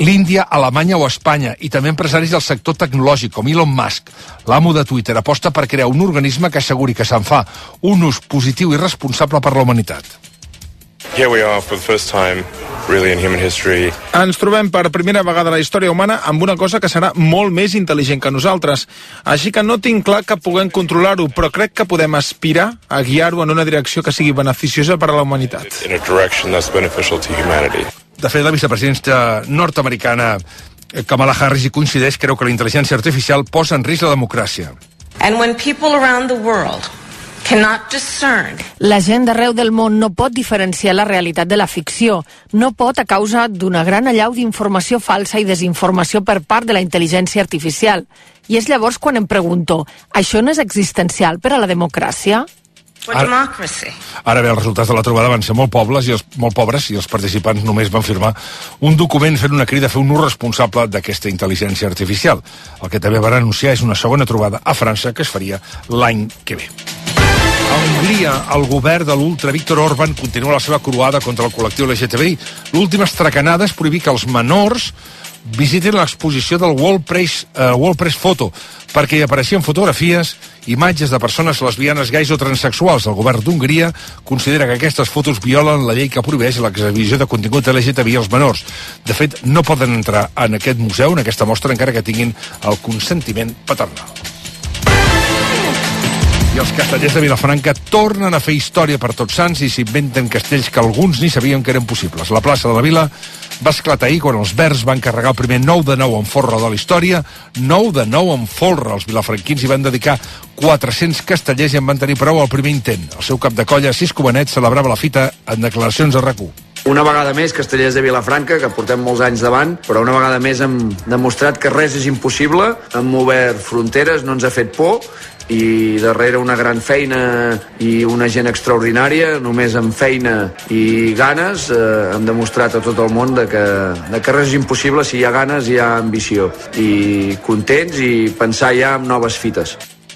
l'Índia, Alemanya o Espanya, i també empresaris del sector tecnològic, com Elon Musk, l'amo de Twitter, aposta per crear un organisme que asseguri que se'n fa un ús positiu i responsable per la humanitat. Here we are for the first time, really, in human history. Ens trobem per primera vegada a la història humana amb una cosa que serà molt més intel·ligent que nosaltres. Així que no tinc clar que puguem controlar-ho, però crec que podem aspirar a guiar-ho en una direcció que sigui beneficiosa per a la humanitat. In a direction that's beneficial to humanity. De fet, la vicepresidenta nord-americana Kamala Harris hi coincideix, creu que la intel·ligència artificial posa en risc la democràcia. And when people around the world cannot discern. La gent d'arreu del món no pot diferenciar la realitat de la ficció. No pot a causa d'una gran allau d'informació falsa i desinformació per part de la intel·ligència artificial. I és llavors quan em pregunto, això no és existencial per a la democràcia? Ara, ara bé, els resultats de la trobada van ser molt pobres i els, molt pobres i els participants només van firmar un document fent una crida a fer un ús responsable d'aquesta intel·ligència artificial. El que també van anunciar és una segona trobada a França que es faria l'any que ve. A Hongria, el govern de l'ultra Viktor Orbán continua la seva croada contra el col·lectiu L G T B I. L'última estracanada és prohibir que els menors visitin l'exposició del World Press, uh, World Press Photo, perquè hi apareixien fotografies, imatges de persones lesbianes, gais o transexuals. El govern d'Hongria considera que aquestes fotos violen la llei que prohibeix l'exhibició de contingut L G T B I als menors. De fet, no poden entrar en aquest museu, en aquesta mostra, encara que tinguin el consentiment paternal. I els castellers de Vilafranca tornen a fer història per Tots Sants i s'inventen castells que alguns ni sabien que eren possibles. La plaça de la Vila va esclatar ahir quan els verds van carregar el primer nou de nou en folre de la història. nou de nou en folre. Els vilafranquins hi van dedicar quatre-cents castellers i en van tenir prou al primer intent. El seu cap de colla, Cisco Benet, celebrava la fita en declaracions a R A C U. Una vegada més, castellers de Vilafranca, que portem molts anys davant, però una vegada més hem demostrat que res és impossible, hem obert fronteres, no ens ha fet por, i darrere una gran feina i una gent extraordinària, només amb feina i ganes, eh, hem demostrat a tot el món de que, de que res és impossible si hi ha ganes i hi ha ambició. I contents i pensar ja en noves fites.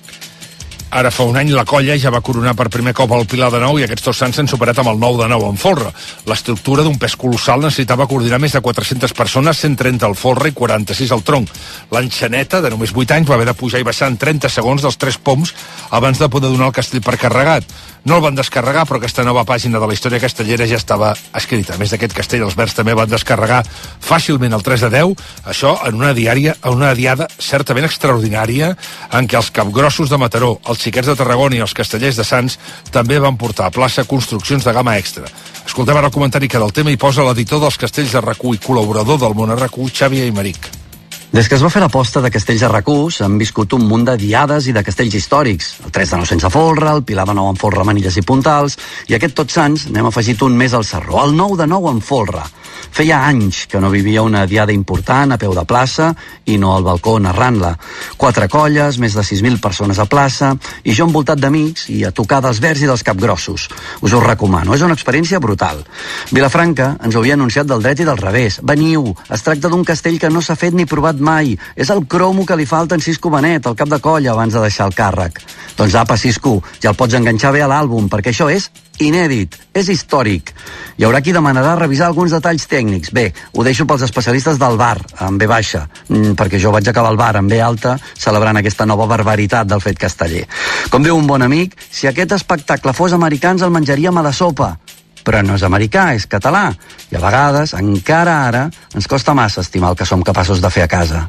Ara fa un any la colla ja va coronar per primer cop el Pilar de Nou i aquests Tots Sants s'han superat amb el nou de nou en folre. L'estructura d'un pes colossal necessitava coordinar més de quatre-centes persones, cent trenta al folre i quaranta-sis al tronc. L'enxaneta, de només vuit anys, va haver de pujar i baixar en trenta segons dels tres poms abans de poder donar el castell per carregat. No el van descarregar, però aquesta nova pàgina de la història castellera ja estava escrita. A més d'aquest castell, els verds també van descarregar fàcilment el tres de deu, això en una diària, en una diada certament extraordinària, en què els capgrossos de Mataró, els xiquets de Tarragona i els castellers de Sants també van portar a plaça construccions de gamma extra. Escoltem ara el comentari que del tema hi posa l'editor dels castells de R A C U i col·laborador del món a R A C U, Xavi Aymeric. Des que es va fer l'aposta de castells a R A C U, s'han viscut un munt de diades i de castells històrics. El tres de nou sense folre, el Pilar de nou amb folre, manilles i puntals, i aquest Tots Sants n'hem afegit un més al Sarró, el nou de nou amb folre. Feia anys que no vivia una diada important a peu de plaça i no al balcó narrant-la. Quatre colles, més de sis mil persones a plaça, i jo envoltat d'amics i a tocar dels verds i dels capgrossos. Us ho recomano, és una experiència brutal. Vilafranca ens ho havia anunciat del dret i del revés. Veniu, es tracta d'un castell que no s'ha fet ni provat mai. És el cromo que li falta en Cisco Benet, el cap de colla, abans de deixar el càrrec. Doncs apa, Cisco, ja el pots enganxar bé a l'àlbum, perquè això és inèdit, és històric. Hi haurà qui demanarà revisar alguns detalls tècnics. Bé, ho deixo pels especialistes del bar, amb B baixa, perquè jo vaig acabar el bar amb B alta, celebrant aquesta nova barbaritat del fet casteller. Com diu un bon amic, si aquest espectacle fos americans el menjaríem a la sopa. Però no és americà, és català. I a vegades, encara ara, ens costa massa estimar el que som capaços de fer a casa.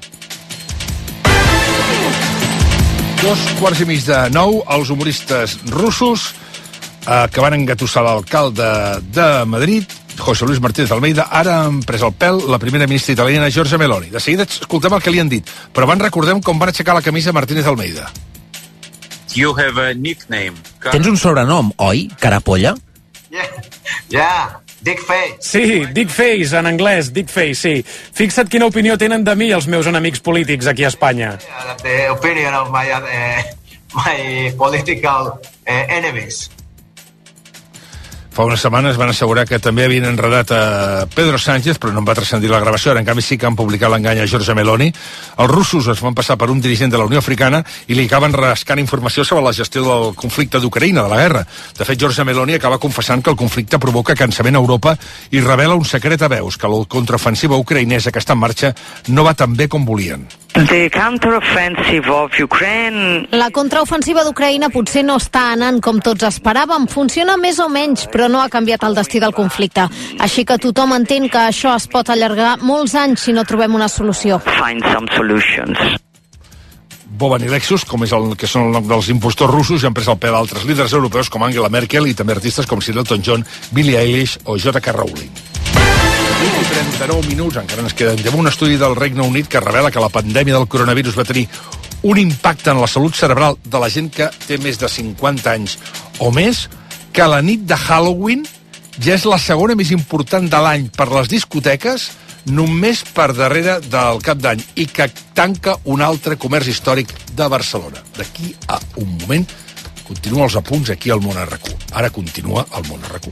Dos quarts i mig de nou, els humoristes russos eh, que van engatussar l'alcalde de Madrid, José Luis Martínez Almeida, ara han pres el pèl la primera ministra italiana, Giorgia Meloni. De seguida escoltem el que li han dit, però abans recordem com van aixecar la camisa Martínez Almeida. You have a nickname. Tens un sobrenom, oi? Carapolla? Yeah, yeah. Dick Face. Sí, Dick Face, en anglès, Dick Face, sí. Fixa't quina opinió tenen de mi els meus enemics polítics aquí a Espanya. Yeah, the opinion of my, uh, my political uh, enemies. Fa unes setmanes van assegurar que també havien enredat a Pedro Sánchez, però no en va transcendir la gravació. Ara, en canvi, sí que han publicat l'engany a Giorgia Meloni. Els russos es van passar per un dirigent de la Unió Africana i li acaben rascant informació sobre la gestió del conflicte d'Ucraïna, de la guerra. De fet, Giorgia Meloni acaba confessant que el conflicte provoca cansament a Europa i revela un secret a veus, que la contraofensiva ucraïnesa que està en marxa no va tan bé com volien. The counteroffensive of Ukraine... La contraofensiva d'Ucraïna potser no està anant com tots esperàvem. Funciona més o menys, però no ha canviat el destí del conflicte. Així que tothom entén que això es pot allargar molts anys si no trobem una solució. Find some solutions. Boban i Lexus, com és el que són el nom dels impostors russos, ja han pres el pèl d'altres líders europeus com Angela Merkel i també artistes com Sir Elton John, Billie Eilish o J K Rowling. trenta-nou minuts, encara ens queden. Hi ha un estudi del Regne Unit que revela que la pandèmia del coronavirus va tenir un impacte en la salut cerebral de la gent que té més de cinquanta anys o més, que la nit de Halloween ja és la segona més important de l'any per les discoteques, només per darrere del Cap d'Any, i que tanca un altre comerç històric de Barcelona. D'aquí a un moment continuen els apunts aquí al Món a RAC u. Ara continua el Món a RAC u.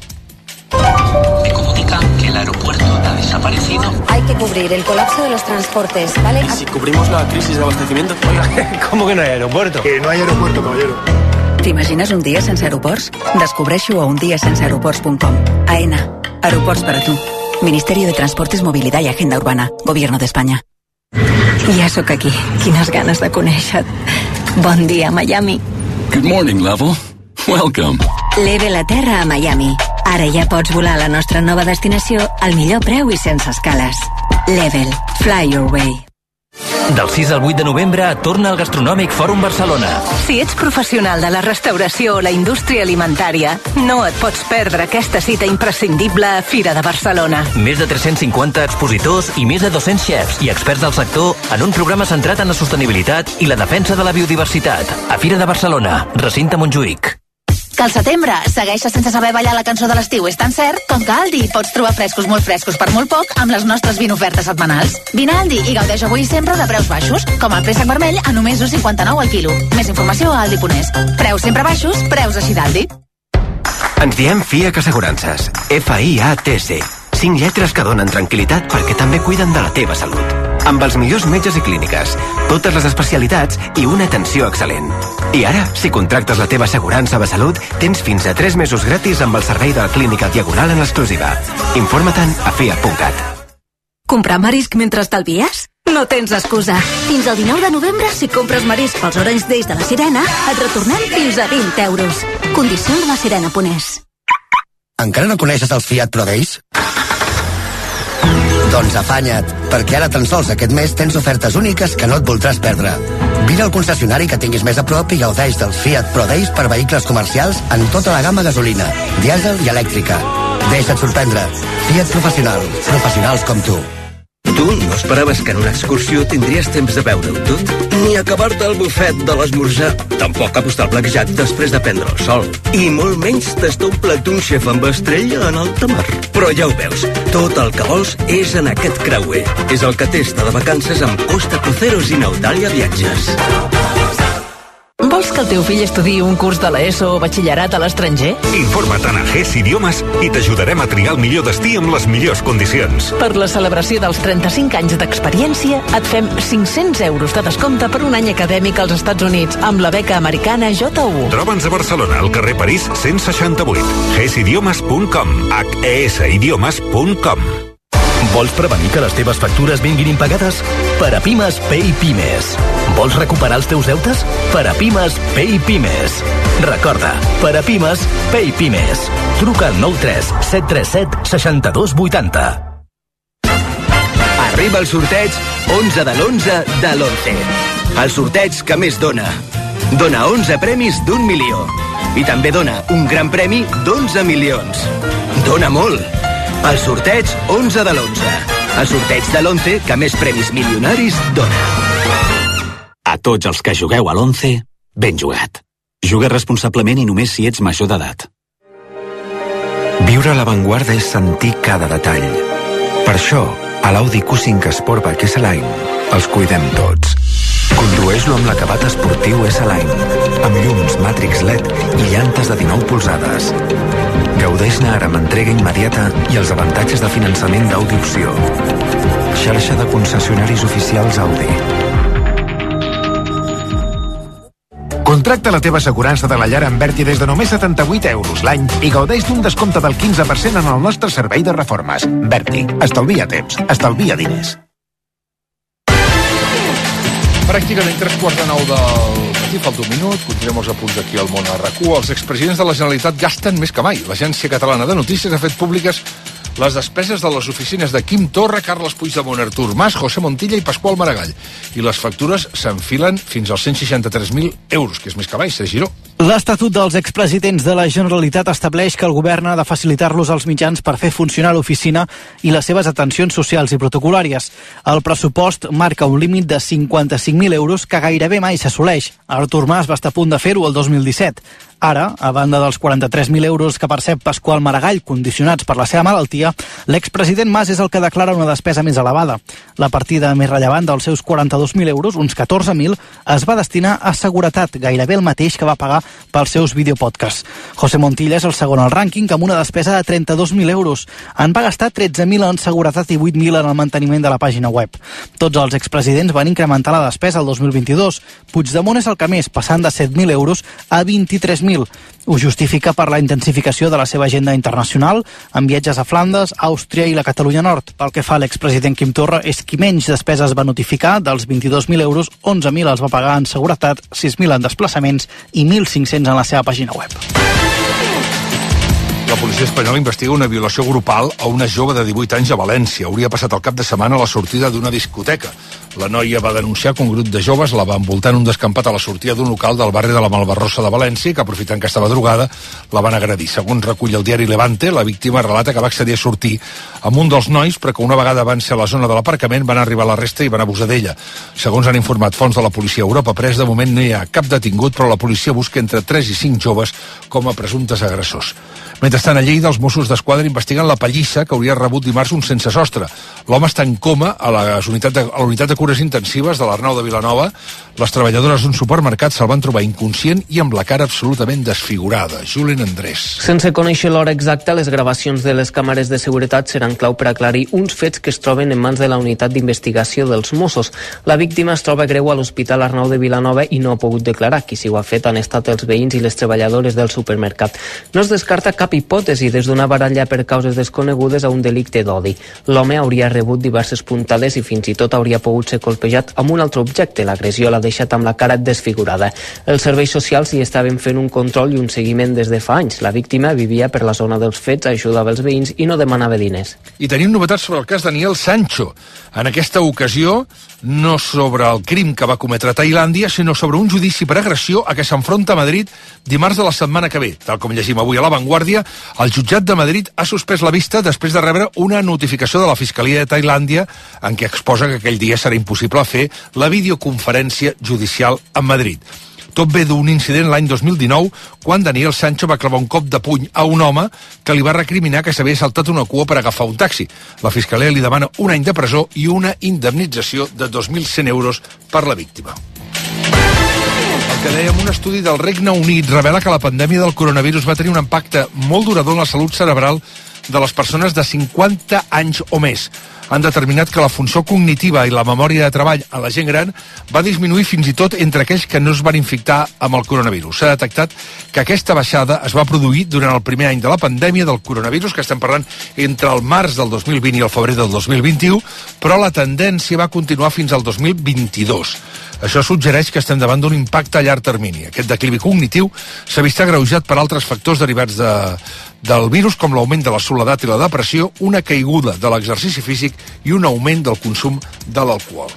Me comunican que el aeropuerto ha desaparecido. Hay que cubrir el colapso de los transportes, ¿vale? ¿Y si cubrimos la crisis de abastecimiento? Oiga, ¿cómo que no hay aeropuerto? Que no hay aeropuerto, caballero. ¿T'imagines un dia sense aeroports? Descobreixo a un dia sense aeroports punt com. AENA. Aeroports para tu. Ministerio de Transportes, Movilidad y Agenda Urbana. Gobierno de España. Ja sóc aquí. Quines ganes de conèixer-te. Bon dia, Miami. Good morning, Level. Welcome. Level a terra a Miami. Ara ja pots volar a la nostra nova destinació al millor preu i sense escales. Level. Fly your way. Del sis al vuit de novembre torna al Gastronòmic Fòrum Barcelona. Si ets professional de la restauració o la indústria alimentària, no et pots perdre aquesta cita imprescindible a Fira de Barcelona. Més de tres-cents cinquanta expositors i més de dos-cents xefs i experts del sector en un programa centrat en la sostenibilitat i la defensa de la biodiversitat. A Fira de Barcelona, recinte Montjuïc. Que al setembre segueixes sense saber ballar la cançó de l'estiu és tan cert com que a Aldi pots trobar frescos molt frescos per molt poc amb les nostres vint ofertes setmanals. Vine a Aldi i gaudeix avui sempre de preus baixos, com el préssec vermell a només u coma cinquanta-nou al quilo. Més informació a aldi punt es. Preus sempre baixos, preus així d'Aldi. Ens diem FIAC Assegurances. F I A T C. Cinc lletres que donen tranquil·litat perquè també cuiden de la teva salut. Amb els millors metges i clíniques, totes les especialitats i una atenció excel·lent. I ara, si contractes la teva assegurança de salut, tens fins a tres mesos gratis amb el servei de la Clínica Diagonal en exclusiva. Informa-te'n a fiat punt cat. Comprar marisc mentre estalvies? No tens excusa. Fins al dinou de novembre, si compres marisc pels Orange Days de la Sirena, et retornem fins a vint euros. Condicions a la sirena punt es. Encara no coneixes els Fiat Pro Days? Doncs afanya't, perquè ara tan sols aquest mes tens ofertes úniques que no et voldràs perdre. Vine al concessionari que tinguis més a prop i gaudeix dels Fiat Pro Days per vehicles comercials en tota la gamma gasolina, dièsel i elèctrica. Deixa't sorprendre. Fiat Professional. Professionals com tu. Tu no esperaves que en una excursió tindries temps de veure-ho tot? Ni acabar-te el bufet de l'esmorzar. Tampoc apostar al blackjack després de prendre el sol. I molt menys tastar un plat d'un xef amb estrella en alta mar. Però ja ho veus, tot el que vols és en aquest creuer. És el que testa de vacances amb Costa Cruceros i Nautalia Viatges. Vols que el teu fill estudiï un curs de l'ESO o batxillerat a l'estranger? Informa't a G E S Idiomes i t'ajudarem a triar el millor destí amb les millors condicions. Per la celebració dels trenta-cinc anys d'experiència, et fem cinc-cents euros de descompte per un any acadèmic als Estats Units amb la beca americana J U. Troba'ns a Barcelona, al carrer París cent seixanta-vuit. G E S idiomes punt com. H E S idiomes punt com. Vols prevenir que les teves factures vinguin impagades? Per a Pimes, Pay Pimes. Vols recuperar els teus deutes? Per a Pimes, Pay Pimes. Recorda, per a Pimes, Pay Pimes. Truca al nou tres set tres set sis dos vuit zero. Arriba el sorteig onze de l'onze de l'onze. El sorteig que més dona. Dona onze premis d'un milió. I també dona un gran premi d'onze milions. Dona molt. El sorteig onze de l'onze. El sorteig de l'onze que més premis milionaris dona. A tots els que jugueu a l'onze, ben jugat. Juga responsablement i només si ets major d'edat. Viure a l'avantguarda és sentir cada detall. Per això, a l'Audi Q cinc Sportback S-Line els cuidem tots. Condueix-lo amb l'acabat esportiu S-Line, amb llums Matrix L E D i llantes de dinou polzades. Gaudeix-ne ara amb entrega immediata i els avantatges de finançament d'Audi Opció. Xarxa de concessionaris oficials Audi. Contracta la teva assegurança de la llar amb Berti des de només setanta-vuit euros l'any i gaudeix d'un descompte del quinze per cent en el nostre servei de reformes. Berti, estalvia temps, estalvia diners. Pràcticament tres quarts de nou del matí, falta un minut, continuem els apunts aquí al món a RAC u. Els expresidents de la Generalitat gasten més que mai. L'Agència Catalana de Notícies ha fet públiques les despeses de les oficines de Quim Torra, Carles Puigdemont, Artur Mas, José Montilla i Pasqual Maragall. I les factures s'enfilen fins als cent seixanta-tres mil euros, que és més que mai, Sergi Giró. L'Estatut dels expresidents de la Generalitat estableix que el govern ha de facilitar-los als mitjans per fer funcionar l'oficina i les seves atencions socials i protocolàries. El pressupost marca un límit de cinquanta-cinc mil euros que gairebé mai s'assoleix. Artur Mas va estar a punt de fer-ho el dos mil disset. Ara, a banda dels quaranta-tres mil euros que percep Pasqual Maragall, condicionats per la seva malaltia, l'expresident Mas és el que declara una despesa més elevada. La partida més rellevant dels seus quaranta-dos mil euros, uns catorze mil, es va destinar a seguretat, gairebé el mateix que va pagar pels seus videopodcasts. José Montilla és el segon al rànquing, amb una despesa de trenta-dos mil euros. En va gastar tretze mil en seguretat i vuit mil en el manteniment de la pàgina web. Tots els expresidents van incrementar la despesa el dos mil vint-i-dos. Puigdemont és el que més, passant de set mil euros a vint-i-tres mil. Ho justifica per la intensificació de la seva agenda internacional, amb viatges a Flandes, Àustria i la Catalunya Nord. Pel que fa a l'expresident Quim Torra, és qui menys despeses va notificar. Dels vint-i-dos mil euros, onze mil els va pagar en seguretat, sis mil en desplaçaments i mil cinc-cents en la seva pàgina web. La policia espanyola investiga una violació grupal a una jove de divuit anys a València. Hauria passat el cap de setmana a la sortida d'una discoteca. La noia va denunciar que un grup de joves la va envoltar en un descampat a la sortida d'un local del barri de la Malvarrosa de València i que, aprofitant que estava drogada, la van agredir. Segons recull el diari Levante, la víctima relata que va accedir a sortir amb un dels nois, però que una vegada van ser a la zona de l'aparcament van arribar a la resta i van abusar d'ella. Segons han informat fonts de la policia a Europa Press, de moment no hi ha cap detingut, però la policia busca entre tres i cinc joves com a presumptes agressors. Mentrestant, a Lleida, els Mossos d'Esquadra investiguen la pallissa que hauria rebut dimarts un sense sostre. L'home està en coma a la unitat de, a la unitat de cures intensives de l'Arnau de Vilanova. Les treballadores d'un supermercat se'l van trobar inconscient i amb la cara absolutament desfigurada. Julen Andrés. Sense conèixer l'hora exacta, les gravacions de les càmeres de seguretat seran clau per aclarir uns fets que es troben en mans de la unitat d'investigació dels Mossos. La víctima es troba greu a l'Hospital Arnau de Vilanova i no ha pogut declarar. Qui s'hi ho ha fet han estat els veïns i les treballadores del supermercat. No es descarta cap hipòtesi des d'una baralla per causes desconegudes a un delicte d'odi. L'home hauria rebut diverses puntades i fins i tot hauria pogut ser colpejat amb un altre objecte. L'agressió l'ha deixat amb la cara desfigurada. Els serveis socials hi estaven fent un control i un seguiment des de fa anys. La víctima vivia per la zona dels fets, ajudava els veïns i no demanava diners. I tenim novetats sobre el cas Daniel Sancho. En aquesta ocasió, no sobre el crim que va cometre a Tailàndia, sinó sobre un judici per agressió a què s'enfronta a Madrid dimarts de la setmana que ve. Tal com llegim avui a La Vanguardia, el jutjat de Madrid ha suspès la vista després de rebre una notificació de la Fiscalia de Tailàndia en què exposa que aquell dia serà impossible fer la videoconferència judicial a Madrid. Tot ve d'un incident l'any dos mil dinou, quan Daniel Sancho va clavar un cop de puny a un home que li va recriminar que s'havia saltat una cua per agafar un taxi. La Fiscalia li demana un any de presó i una indemnització de dos mil cent euros per la víctima. El que dèiem, un estudi del Regne Unit revela que la pandèmia del coronavirus va tenir un impacte molt durador en la salut cerebral de les persones de cinquanta anys o més. Han determinat que la funció cognitiva i la memòria de treball a la gent gran va disminuir fins i tot entre aquells que no es van infectar amb el coronavirus. S'ha detectat que aquesta baixada es va produir durant el primer any de la pandèmia del coronavirus, que estem parlant entre el març del dos mil vint i el febrer del dos mil vint-i-u, però la tendència va continuar fins al dos mil vint-i-dos. Això suggereix que estem davant d'un impacte a llarg termini. Aquest declivi cognitiu s'ha vist agreujat per altres factors derivats de, del virus, com l'augment de la soledat i la depressió, una caiguda de l'exercici físic i un augment del consum de l'alcohol.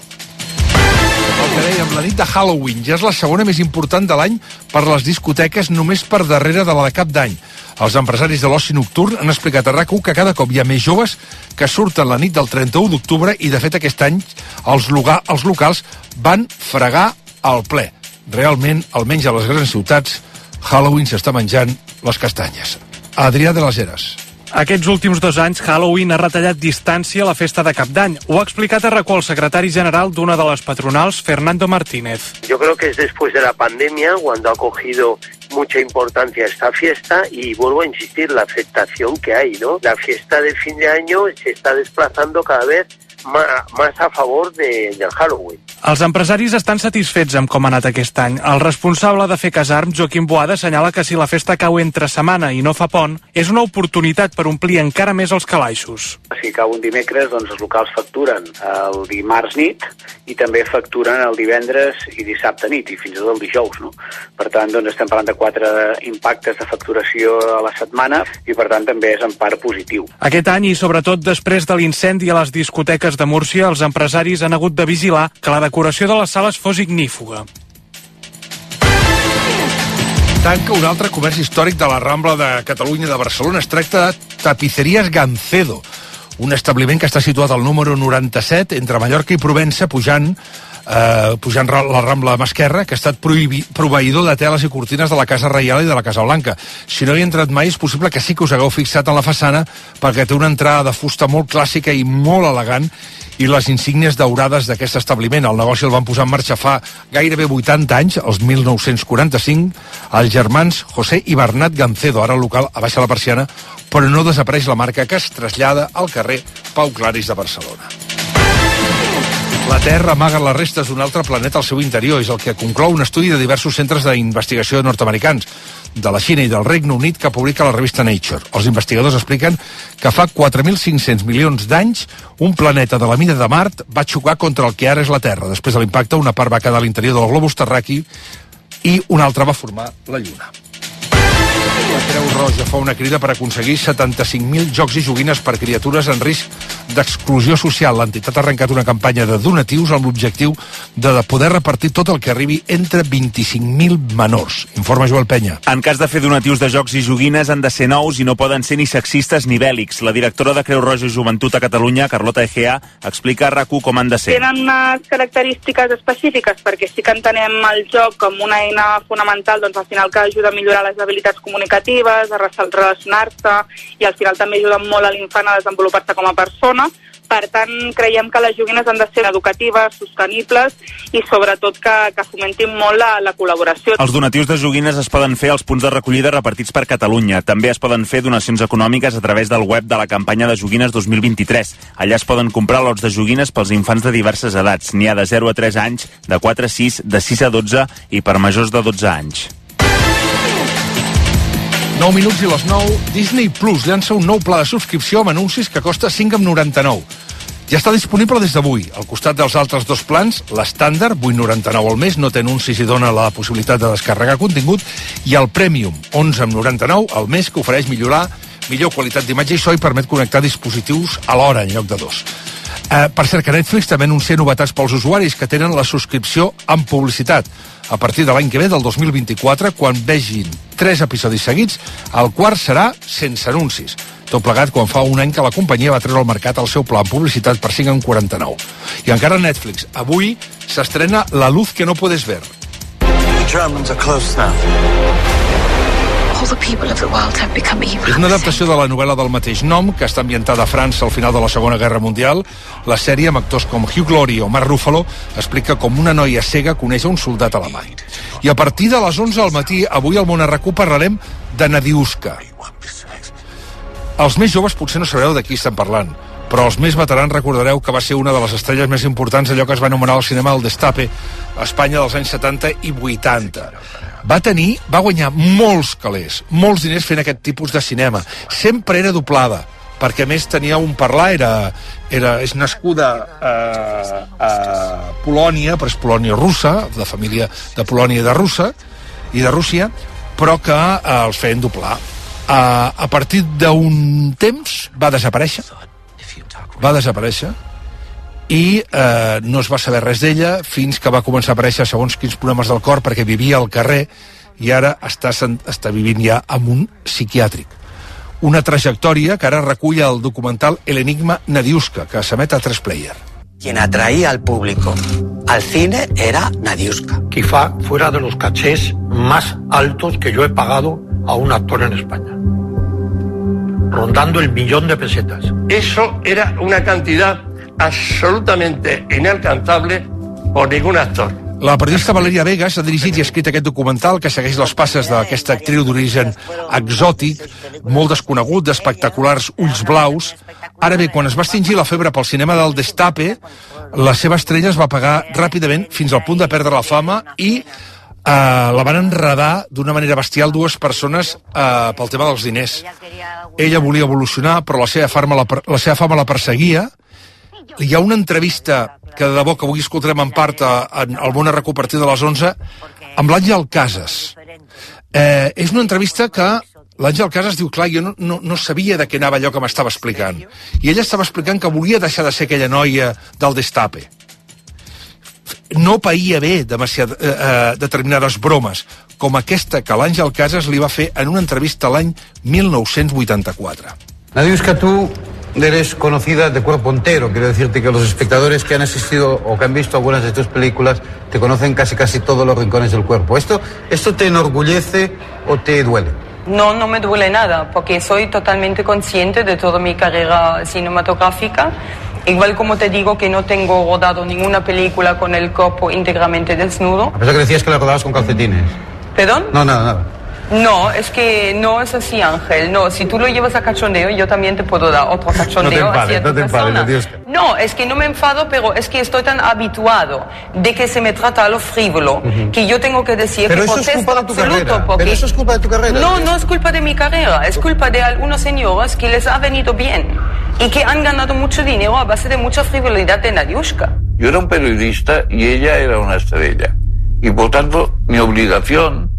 El que dèiem, la nit de Halloween ja és la segona més important de l'any per les discoteques, només per darrere de la de Cap d'Any. Els empresaris de l'oci nocturn han explicat a RAC u que cada cop hi ha més joves que surten la nit del trenta-u d'octubre i, de fet, aquest any els, loga, els locals van fregar al ple. Realment, almenys a les grans ciutats, Halloween s'està menjant les castanyes. Adrià de les Heres. Aquests últims dos anys, Halloween ha retallat distància a la festa de Cap d'Any. Ho ha explicat a RAC u el secretari general d'una de les patronals, Fernando Martínez. Yo creo que es después de la pandemia, cuando ha cogido mucha importancia a esta fiesta y vuelvo a insistir, la aceptación que hay, ¿no? La fiesta del fin de año se está desplazando cada vez más, más a favor de, del Halloween. Els empresaris estan satisfets amb com ha anat aquest any. El responsable de Fecasarm, Joaquim Boada, assenyala que si la festa cau entre setmana i no fa pont, és una oportunitat per omplir encara més els calaixos. Si cau un dimecres, doncs els locals facturen el dimarts nit i també facturen el divendres i dissabte nit, i fins i tot el dijous, no? Per tant, doncs estem parlant de quatre impactes de facturació a la setmana i per tant també és en part positiu. Aquest any, i sobretot després de l'incendi a les discoteques de Múrcia, els empresaris han hagut de vigilar que la decoració de les sales fos ignífuga. Tanca un altre comerç històric de la Rambla de Catalunya de Barcelona. Es tracta de Tapiceries Gancedo, un establiment que està situat al número noranta-set entre Mallorca i Provença, pujant eh, pujant la Rambla de mà esquerra, que ha estat proveïdor de teles i cortines de la Casa Reial i de la Casa Blanca. Si no hi ha entrat mai, és possible que sí que us hagueu fixat en la façana, perquè té una entrada de fusta molt clàssica i molt elegant, i les insígnies daurades d'aquest establiment. El negoci el van posar en marxa fa gairebé vuitanta anys, els mil nou-cents quaranta-cinc, els germans José i Bernat Gancedo. Ara el local abaixa la persiana, però no desapareix la marca, que es trasllada al carrer Pau Claris de Barcelona. La Terra amaga les restes d'un altre planeta al seu interior. És el que conclou un estudi de diversos centres d'investigació nord-americans, de la Xina i del Regne Unit, que publica la revista Nature. Els investigadors expliquen que fa quatre mil cinc-cents milions d'anys un planeta de la mida de Mart va xocar contra el que ara és la Terra. Després de l'impacte, una part va quedar a l'interior del globus terraqui i una altra va formar la Lluna. La Creu Roja fa una crida per aconseguir setanta-cinc mil jocs i joguines per criatures en risc d'exclusió social. L'entitat ha arrencat una campanya de donatius amb l'objectiu de poder repartir tot el que arribi entre vint-i-cinc mil menors. Informa Joel Penya. En cas de fer donatius de jocs i joguines han de ser nous i no poden ser ni sexistes ni bèl·lics. La directora de Creu Roja i Joventut a Catalunya, Carlota Egea, explica a RAC u com han de ser. Tenen unes característiques específiques perquè sí que entenem el joc com una eina fonamental, doncs al final que ajuda a millorar les habilitats comunicatives, a relacionar-se i al final també ajuden molt a l'infant a desenvolupar-se com a persona. Per tant, creiem que les joguines han de ser educatives, sostenibles i sobretot que, que fomentin molt la, la col·laboració. Els donatius de joguines es poden fer als punts de recollida repartits per Catalunya. També es poden fer donacions econòmiques a través del web de la campanya de joguines dos mil vint-i-tres. Allà es poden comprar lots de joguines pels infants de diverses edats. N'hi ha de zero a tres anys, de quatre a sis, de sis a dotze i per majors de dotze anys. nou minuts i les nou. Disney Plus llança un nou pla de subscripció amb anuncis que costa cinc coma noranta-nou. Ja està disponible des d'avui. Al costat dels altres dos plans, l'estàndard, vuit coma noranta-nou al mes, no té anuncis i dona la possibilitat de descarregar contingut, i el Premium, onze coma noranta-nou al mes, que ofereix millorar, millor qualitat d'imatge i so i permet connectar dispositius alhora en lloc de dos. Eh, per cert, que Netflix també anuncia novetats pels usuaris que tenen la subscripció amb publicitat. A partir de l'any que ve, del dos mil vint-i-quatre, quan vegin tres episodis seguits, el quart serà sense anuncis. Tot plegat quan fa un any que la companyia va treure al mercat el seu pla en publicitat per cinc coma quaranta-nou. I encara Netflix. Avui s'estrena La luz que no puedes ver. The Germans are close now. All the people of the world have become evil. És una adaptació de la novel·la del mateix nom, que està ambientada a França al final de la Segona Guerra Mundial. La sèrie, amb actors com Hugh Laurie o Mark Ruffalo, explica com una noia cega coneix un soldat alemany. I a partir de les onze al matí, avui al Món a RAC u parlarem de Nadiuska. Els més joves potser no sabreu de qui estem parlant, però els més veterans recordareu que va ser una de les estrelles més importants d'allò que es va anomenar al cinema el Destape, a Espanya dels anys setanta i vuitanta. Va tenir, va guanyar molts calés, molts diners fent aquest tipus de cinema. Sempre era doblada, perquè a més tenia un parlar, era, era, és nascuda a, a Polònia, però és Polònia russa, de família de Polònia i de Russa, i de Rússia, però que eh, els feien doblar. A, a partir d'un temps va desaparèixer, va desaparèixer, i eh, no es va saber res d'ella fins que va començar a aparèixer segons quins problemes del cor, perquè vivia al carrer i ara està, està vivint ja en un psiquiàtric. Una trajectòria que ara recull el documental El enigma Nadiuska, que s'emet a tres player. Quien atraía al público al cine era Nadiuska. Quizá fuera de los cachés más altos que yo he pagado a un actor en España, rondando el millón de pesetas. Eso era una cantidad absolutamente inalcanzable por ningún actor. La periodista Valeria Vegas ha dirigit i escrit aquest documental que segueix les passes d'aquesta actriu d'origen exòtic, molt desconegut, d'espectaculars ulls blaus. Ara bé, quan es va extingir la febre pel cinema del Destape, la seva estrella es va apagar ràpidament fins al punt de perdre la fama i eh, la van enredar d'una manera bestial dues persones eh, pel tema dels diners. Ella volia evolucionar, però la seva fama la, la, seva fama la perseguia. Hi ha una entrevista que de debò que avui escoltarem en part al Món a RAC u a partir de les onze amb l'Àngel Casas. Eh, és una entrevista que l'Àngel Casas diu, clar, jo no, no, no sabia de què anava allò que m'estava explicant. I ella estava explicant que volia deixar de ser aquella noia del Destape. No païa bé demasiad, eh, eh, determinades bromes, com aquesta que l'Àngel Casas li va fer en una entrevista l'any mil nou-cents vuitanta-quatre. Nadiuska, tú eres conocida de cuerpo entero. Quiero decirte que los espectadores que han asistido o que han visto algunas de tus películas te conocen casi casi todos los rincones del cuerpo. ¿Esto, esto te enorgullece o te duele? No, no me duele nada, porque soy totalmente consciente de toda mi carrera cinematográfica. Igual como te digo que no tengo rodado ninguna película con el cuerpo íntegramente desnudo. A pesar que decías que la rodabas con calcetines. ¿Perdón? No, nada, nada. No, es que no es así, Ángel. No, si tú lo llevas a cachondeo, yo también te puedo dar otro cachondeo. No te enfades, no te enfades, Dios. No, es que no me enfado, pero es que estoy tan habituado de que se me trata a lo frívolo, uh-huh, que yo tengo que decir pero que eso es culpa de tu carrera. Porque... Pero eso es culpa de tu carrera. No, no es culpa de mi carrera, es culpa de algunos señores que les ha venido bien y que han ganado mucho dinero a base de mucha frivolidad de Nadiuska. Yo era un periodista y ella era una estrella. Y por tanto, mi obligación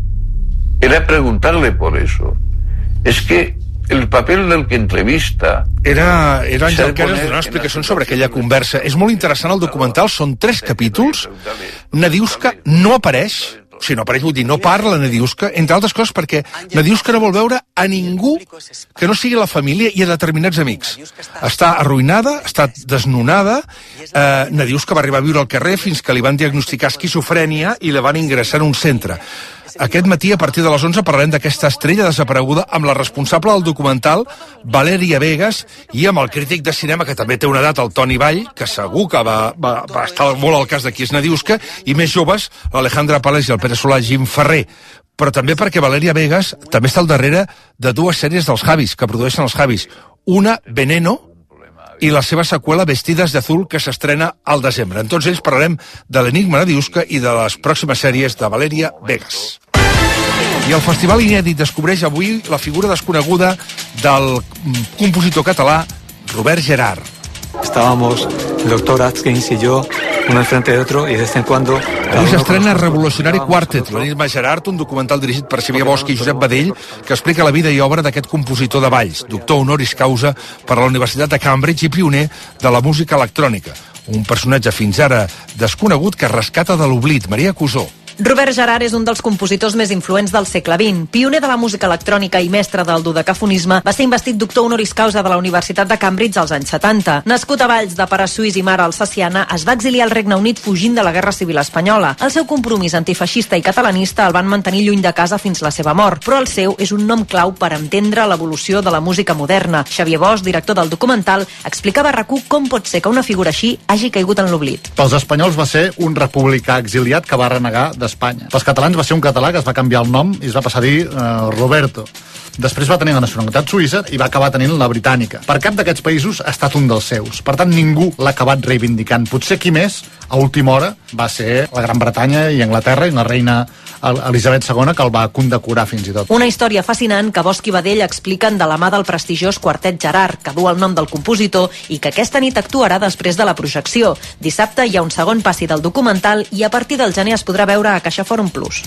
era preguntarle por eso. Es que el papel del que entrevista... Era, era Àngel Casas donant explicacions sobre aquella conversa. És molt interessant el documental, són tres capítols. Nadiuska no apareix, o sigui, no apareix, vull dir, no parla Nadiuska, entre altres coses perquè Nadiuska no vol veure a ningú que no sigui la família i a determinats amics. Està arruïnada, està desnonada, eh, Nadiuska va arribar a viure al carrer fins que li van diagnosticar esquizofrènia i la van ingressar en un centre. Aquest matí, a partir de les onze, parlarem d'aquesta estrella desapareguda amb la responsable del documental, Valeria Vegas, i amb el crític de cinema, que també té una edat, el Toni Vall, que segur que va, va, va estar molt al cas de qui és Nadiuska, i més joves, l'Alejandra Pales i el Pere Solà, Jim Ferrer. Però també perquè Valeria Vegas també està al darrere de dues sèries dels Javis, que produeixen els Javis. Una, Veneno, i la seva seqüela Vestides de Azul, que s'estrena al desembre. En tots ells parlarem de l'enigma Nadiuska i de les pròximes sèries de Valeria Vegas. I el Festival Inèdit descobreix avui la figura desconeguda del compositor català Robert Gerhard. Estábamos el doctor Atkins y yo, uno enfrente de otro, y de vez en cuando... Avui s'estrena Revolucionari Quartet, l'enigma Gerhard, un documental dirigit per Xavier Bosch i Josep Badell, que explica la vida i obra d'aquest compositor de Valls, doctor honoris causa per la Universitat de Cambridge i pioner de la música electrònica. Un personatge fins ara desconegut que rescata de l'oblit. Maria Cusó. Robert Gerhard és un dels compositors més influents del segle vint. Pioner de la música electrònica i mestre del dodecafonisme, va ser investit doctor honoris causa de la Universitat de Cambridge als anys setanta. Nascut a Valls, de pare suís i mare alsaciana, es va exiliar al Regne Unit fugint de la Guerra Civil Espanyola. El seu compromís antifeixista i catalanista el van mantenir lluny de casa fins la seva mort, però el seu és un nom clau per entendre l'evolució de la música moderna. Xavier Bosch, director del documental, explicava a RAC u com pot ser que una figura així hagi caigut en l'oblit. Pels espanyols va ser un republicà exiliat que va renegar de Espanya. Pels catalans va ser un català que es va canviar el nom i es va passar a dir uh, Roberto. Després va tenir la nacionalitat suïssa i va acabar tenint la britànica. Per cap d'aquests països ha estat un dels seus. Per tant, ningú l'ha acabat reivindicant. Potser qui més, a última hora, va ser la Gran Bretanya i Anglaterra i la reina Elisabet segona, que el va condecorar fins i tot. Una història fascinant que Bosch i Badell expliquen de la mà del prestigiós Quartet Gerhard, que du el nom del compositor i que aquesta nit actuarà després de la projecció. Dissabte hi ha un segon passi del documental i a partir del gener es podrà veure a CaixaForum Plus.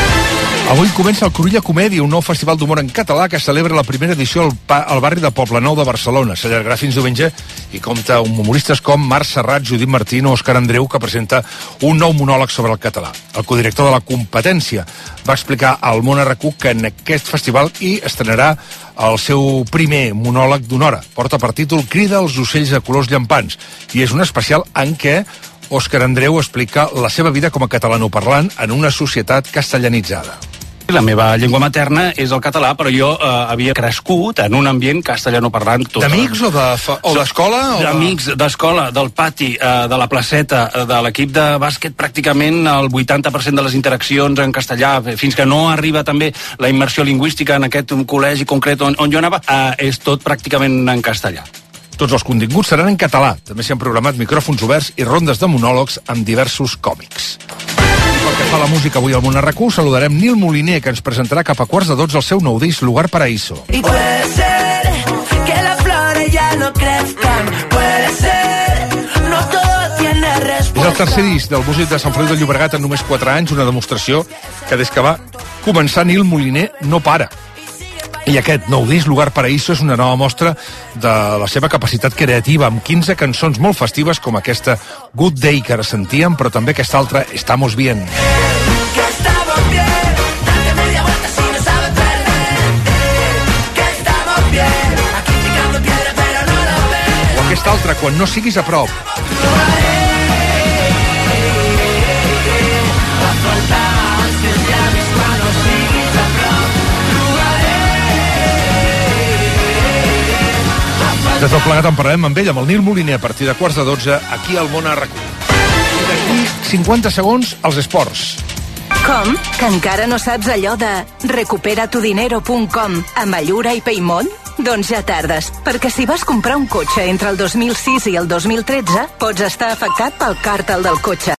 Avui comença el Cruïlla Comèdia, un nou festival d'humor en català que celebra la primera edició al, al barri de Poblenou de Barcelona. S'allargarà fins diumenge i compta amb humoristes com Marc Serrat, Judit Martín o Òscar Andreu, que presenta un nou monòleg sobre el català. El codirector de la competència va explicar al Món a RAC u que en aquest festival hi estrenarà el seu primer monòleg d'una hora. Porta per títol Crida els ocells de colors llampants i és un especial en què Òscar Andreu explica la seva vida com a catalanoparlant en una societat castellanitzada. La meva llengua materna és el català, però jo eh, havia crescut en un ambient castellanoparlant. D'amics o d'escola? De, D'amics, d'escola, del pati, eh, de la placeta, de l'equip de bàsquet, pràcticament el vuitanta per cent de les interaccions en castellà, fins que no arriba també la immersió lingüística en aquest col·legi concret on, on jo anava, eh, és tot pràcticament en castellà. Tots els continguts seran en català. També s'hi han programat micròfons oberts i rondes de monòlegs amb diversos còmics. Pel que fa a la música avui al Món RAC1, saludarem Nil Moliner, que ens presentarà cap a quarts de dotze el seu nou disc Lugar Paraíso. Y puede ser que las flores ya no crezcan, puede ser, no todo tiene respuesta. És el tercer disc del músic de Sant Feliu de Llobregat en només quatre anys, una demostració que des que va començar Nil Moliner no para. I aquest nou disc, Lugar Paraíso, és una nova mostra de la seva capacitat creativa, amb quinze cançons molt festives com aquesta Good Day, que ara sentíem, però també aquesta altra, Estamos Bien. Que estamos bien, date media vuelta si no sabes perder. Que estamos bien, aquí picando piedra pero no lo ves. O aquesta altra, Quan no siguis a prop. De tot plegat en parlarem amb ell, amb el Nil Moliner, a partir de quarts de dotze, aquí al Món RAC1. I d'aquí cinquanta segons, als esports. Com? Que encara no saps allò de recupera tu dinero punt com amb Allura i Paymont? Doncs ja tardes, perquè si vas comprar un cotxe entre el dos mil sis i el dos mil tretze, pots estar afectat pel càrtel del cotxe.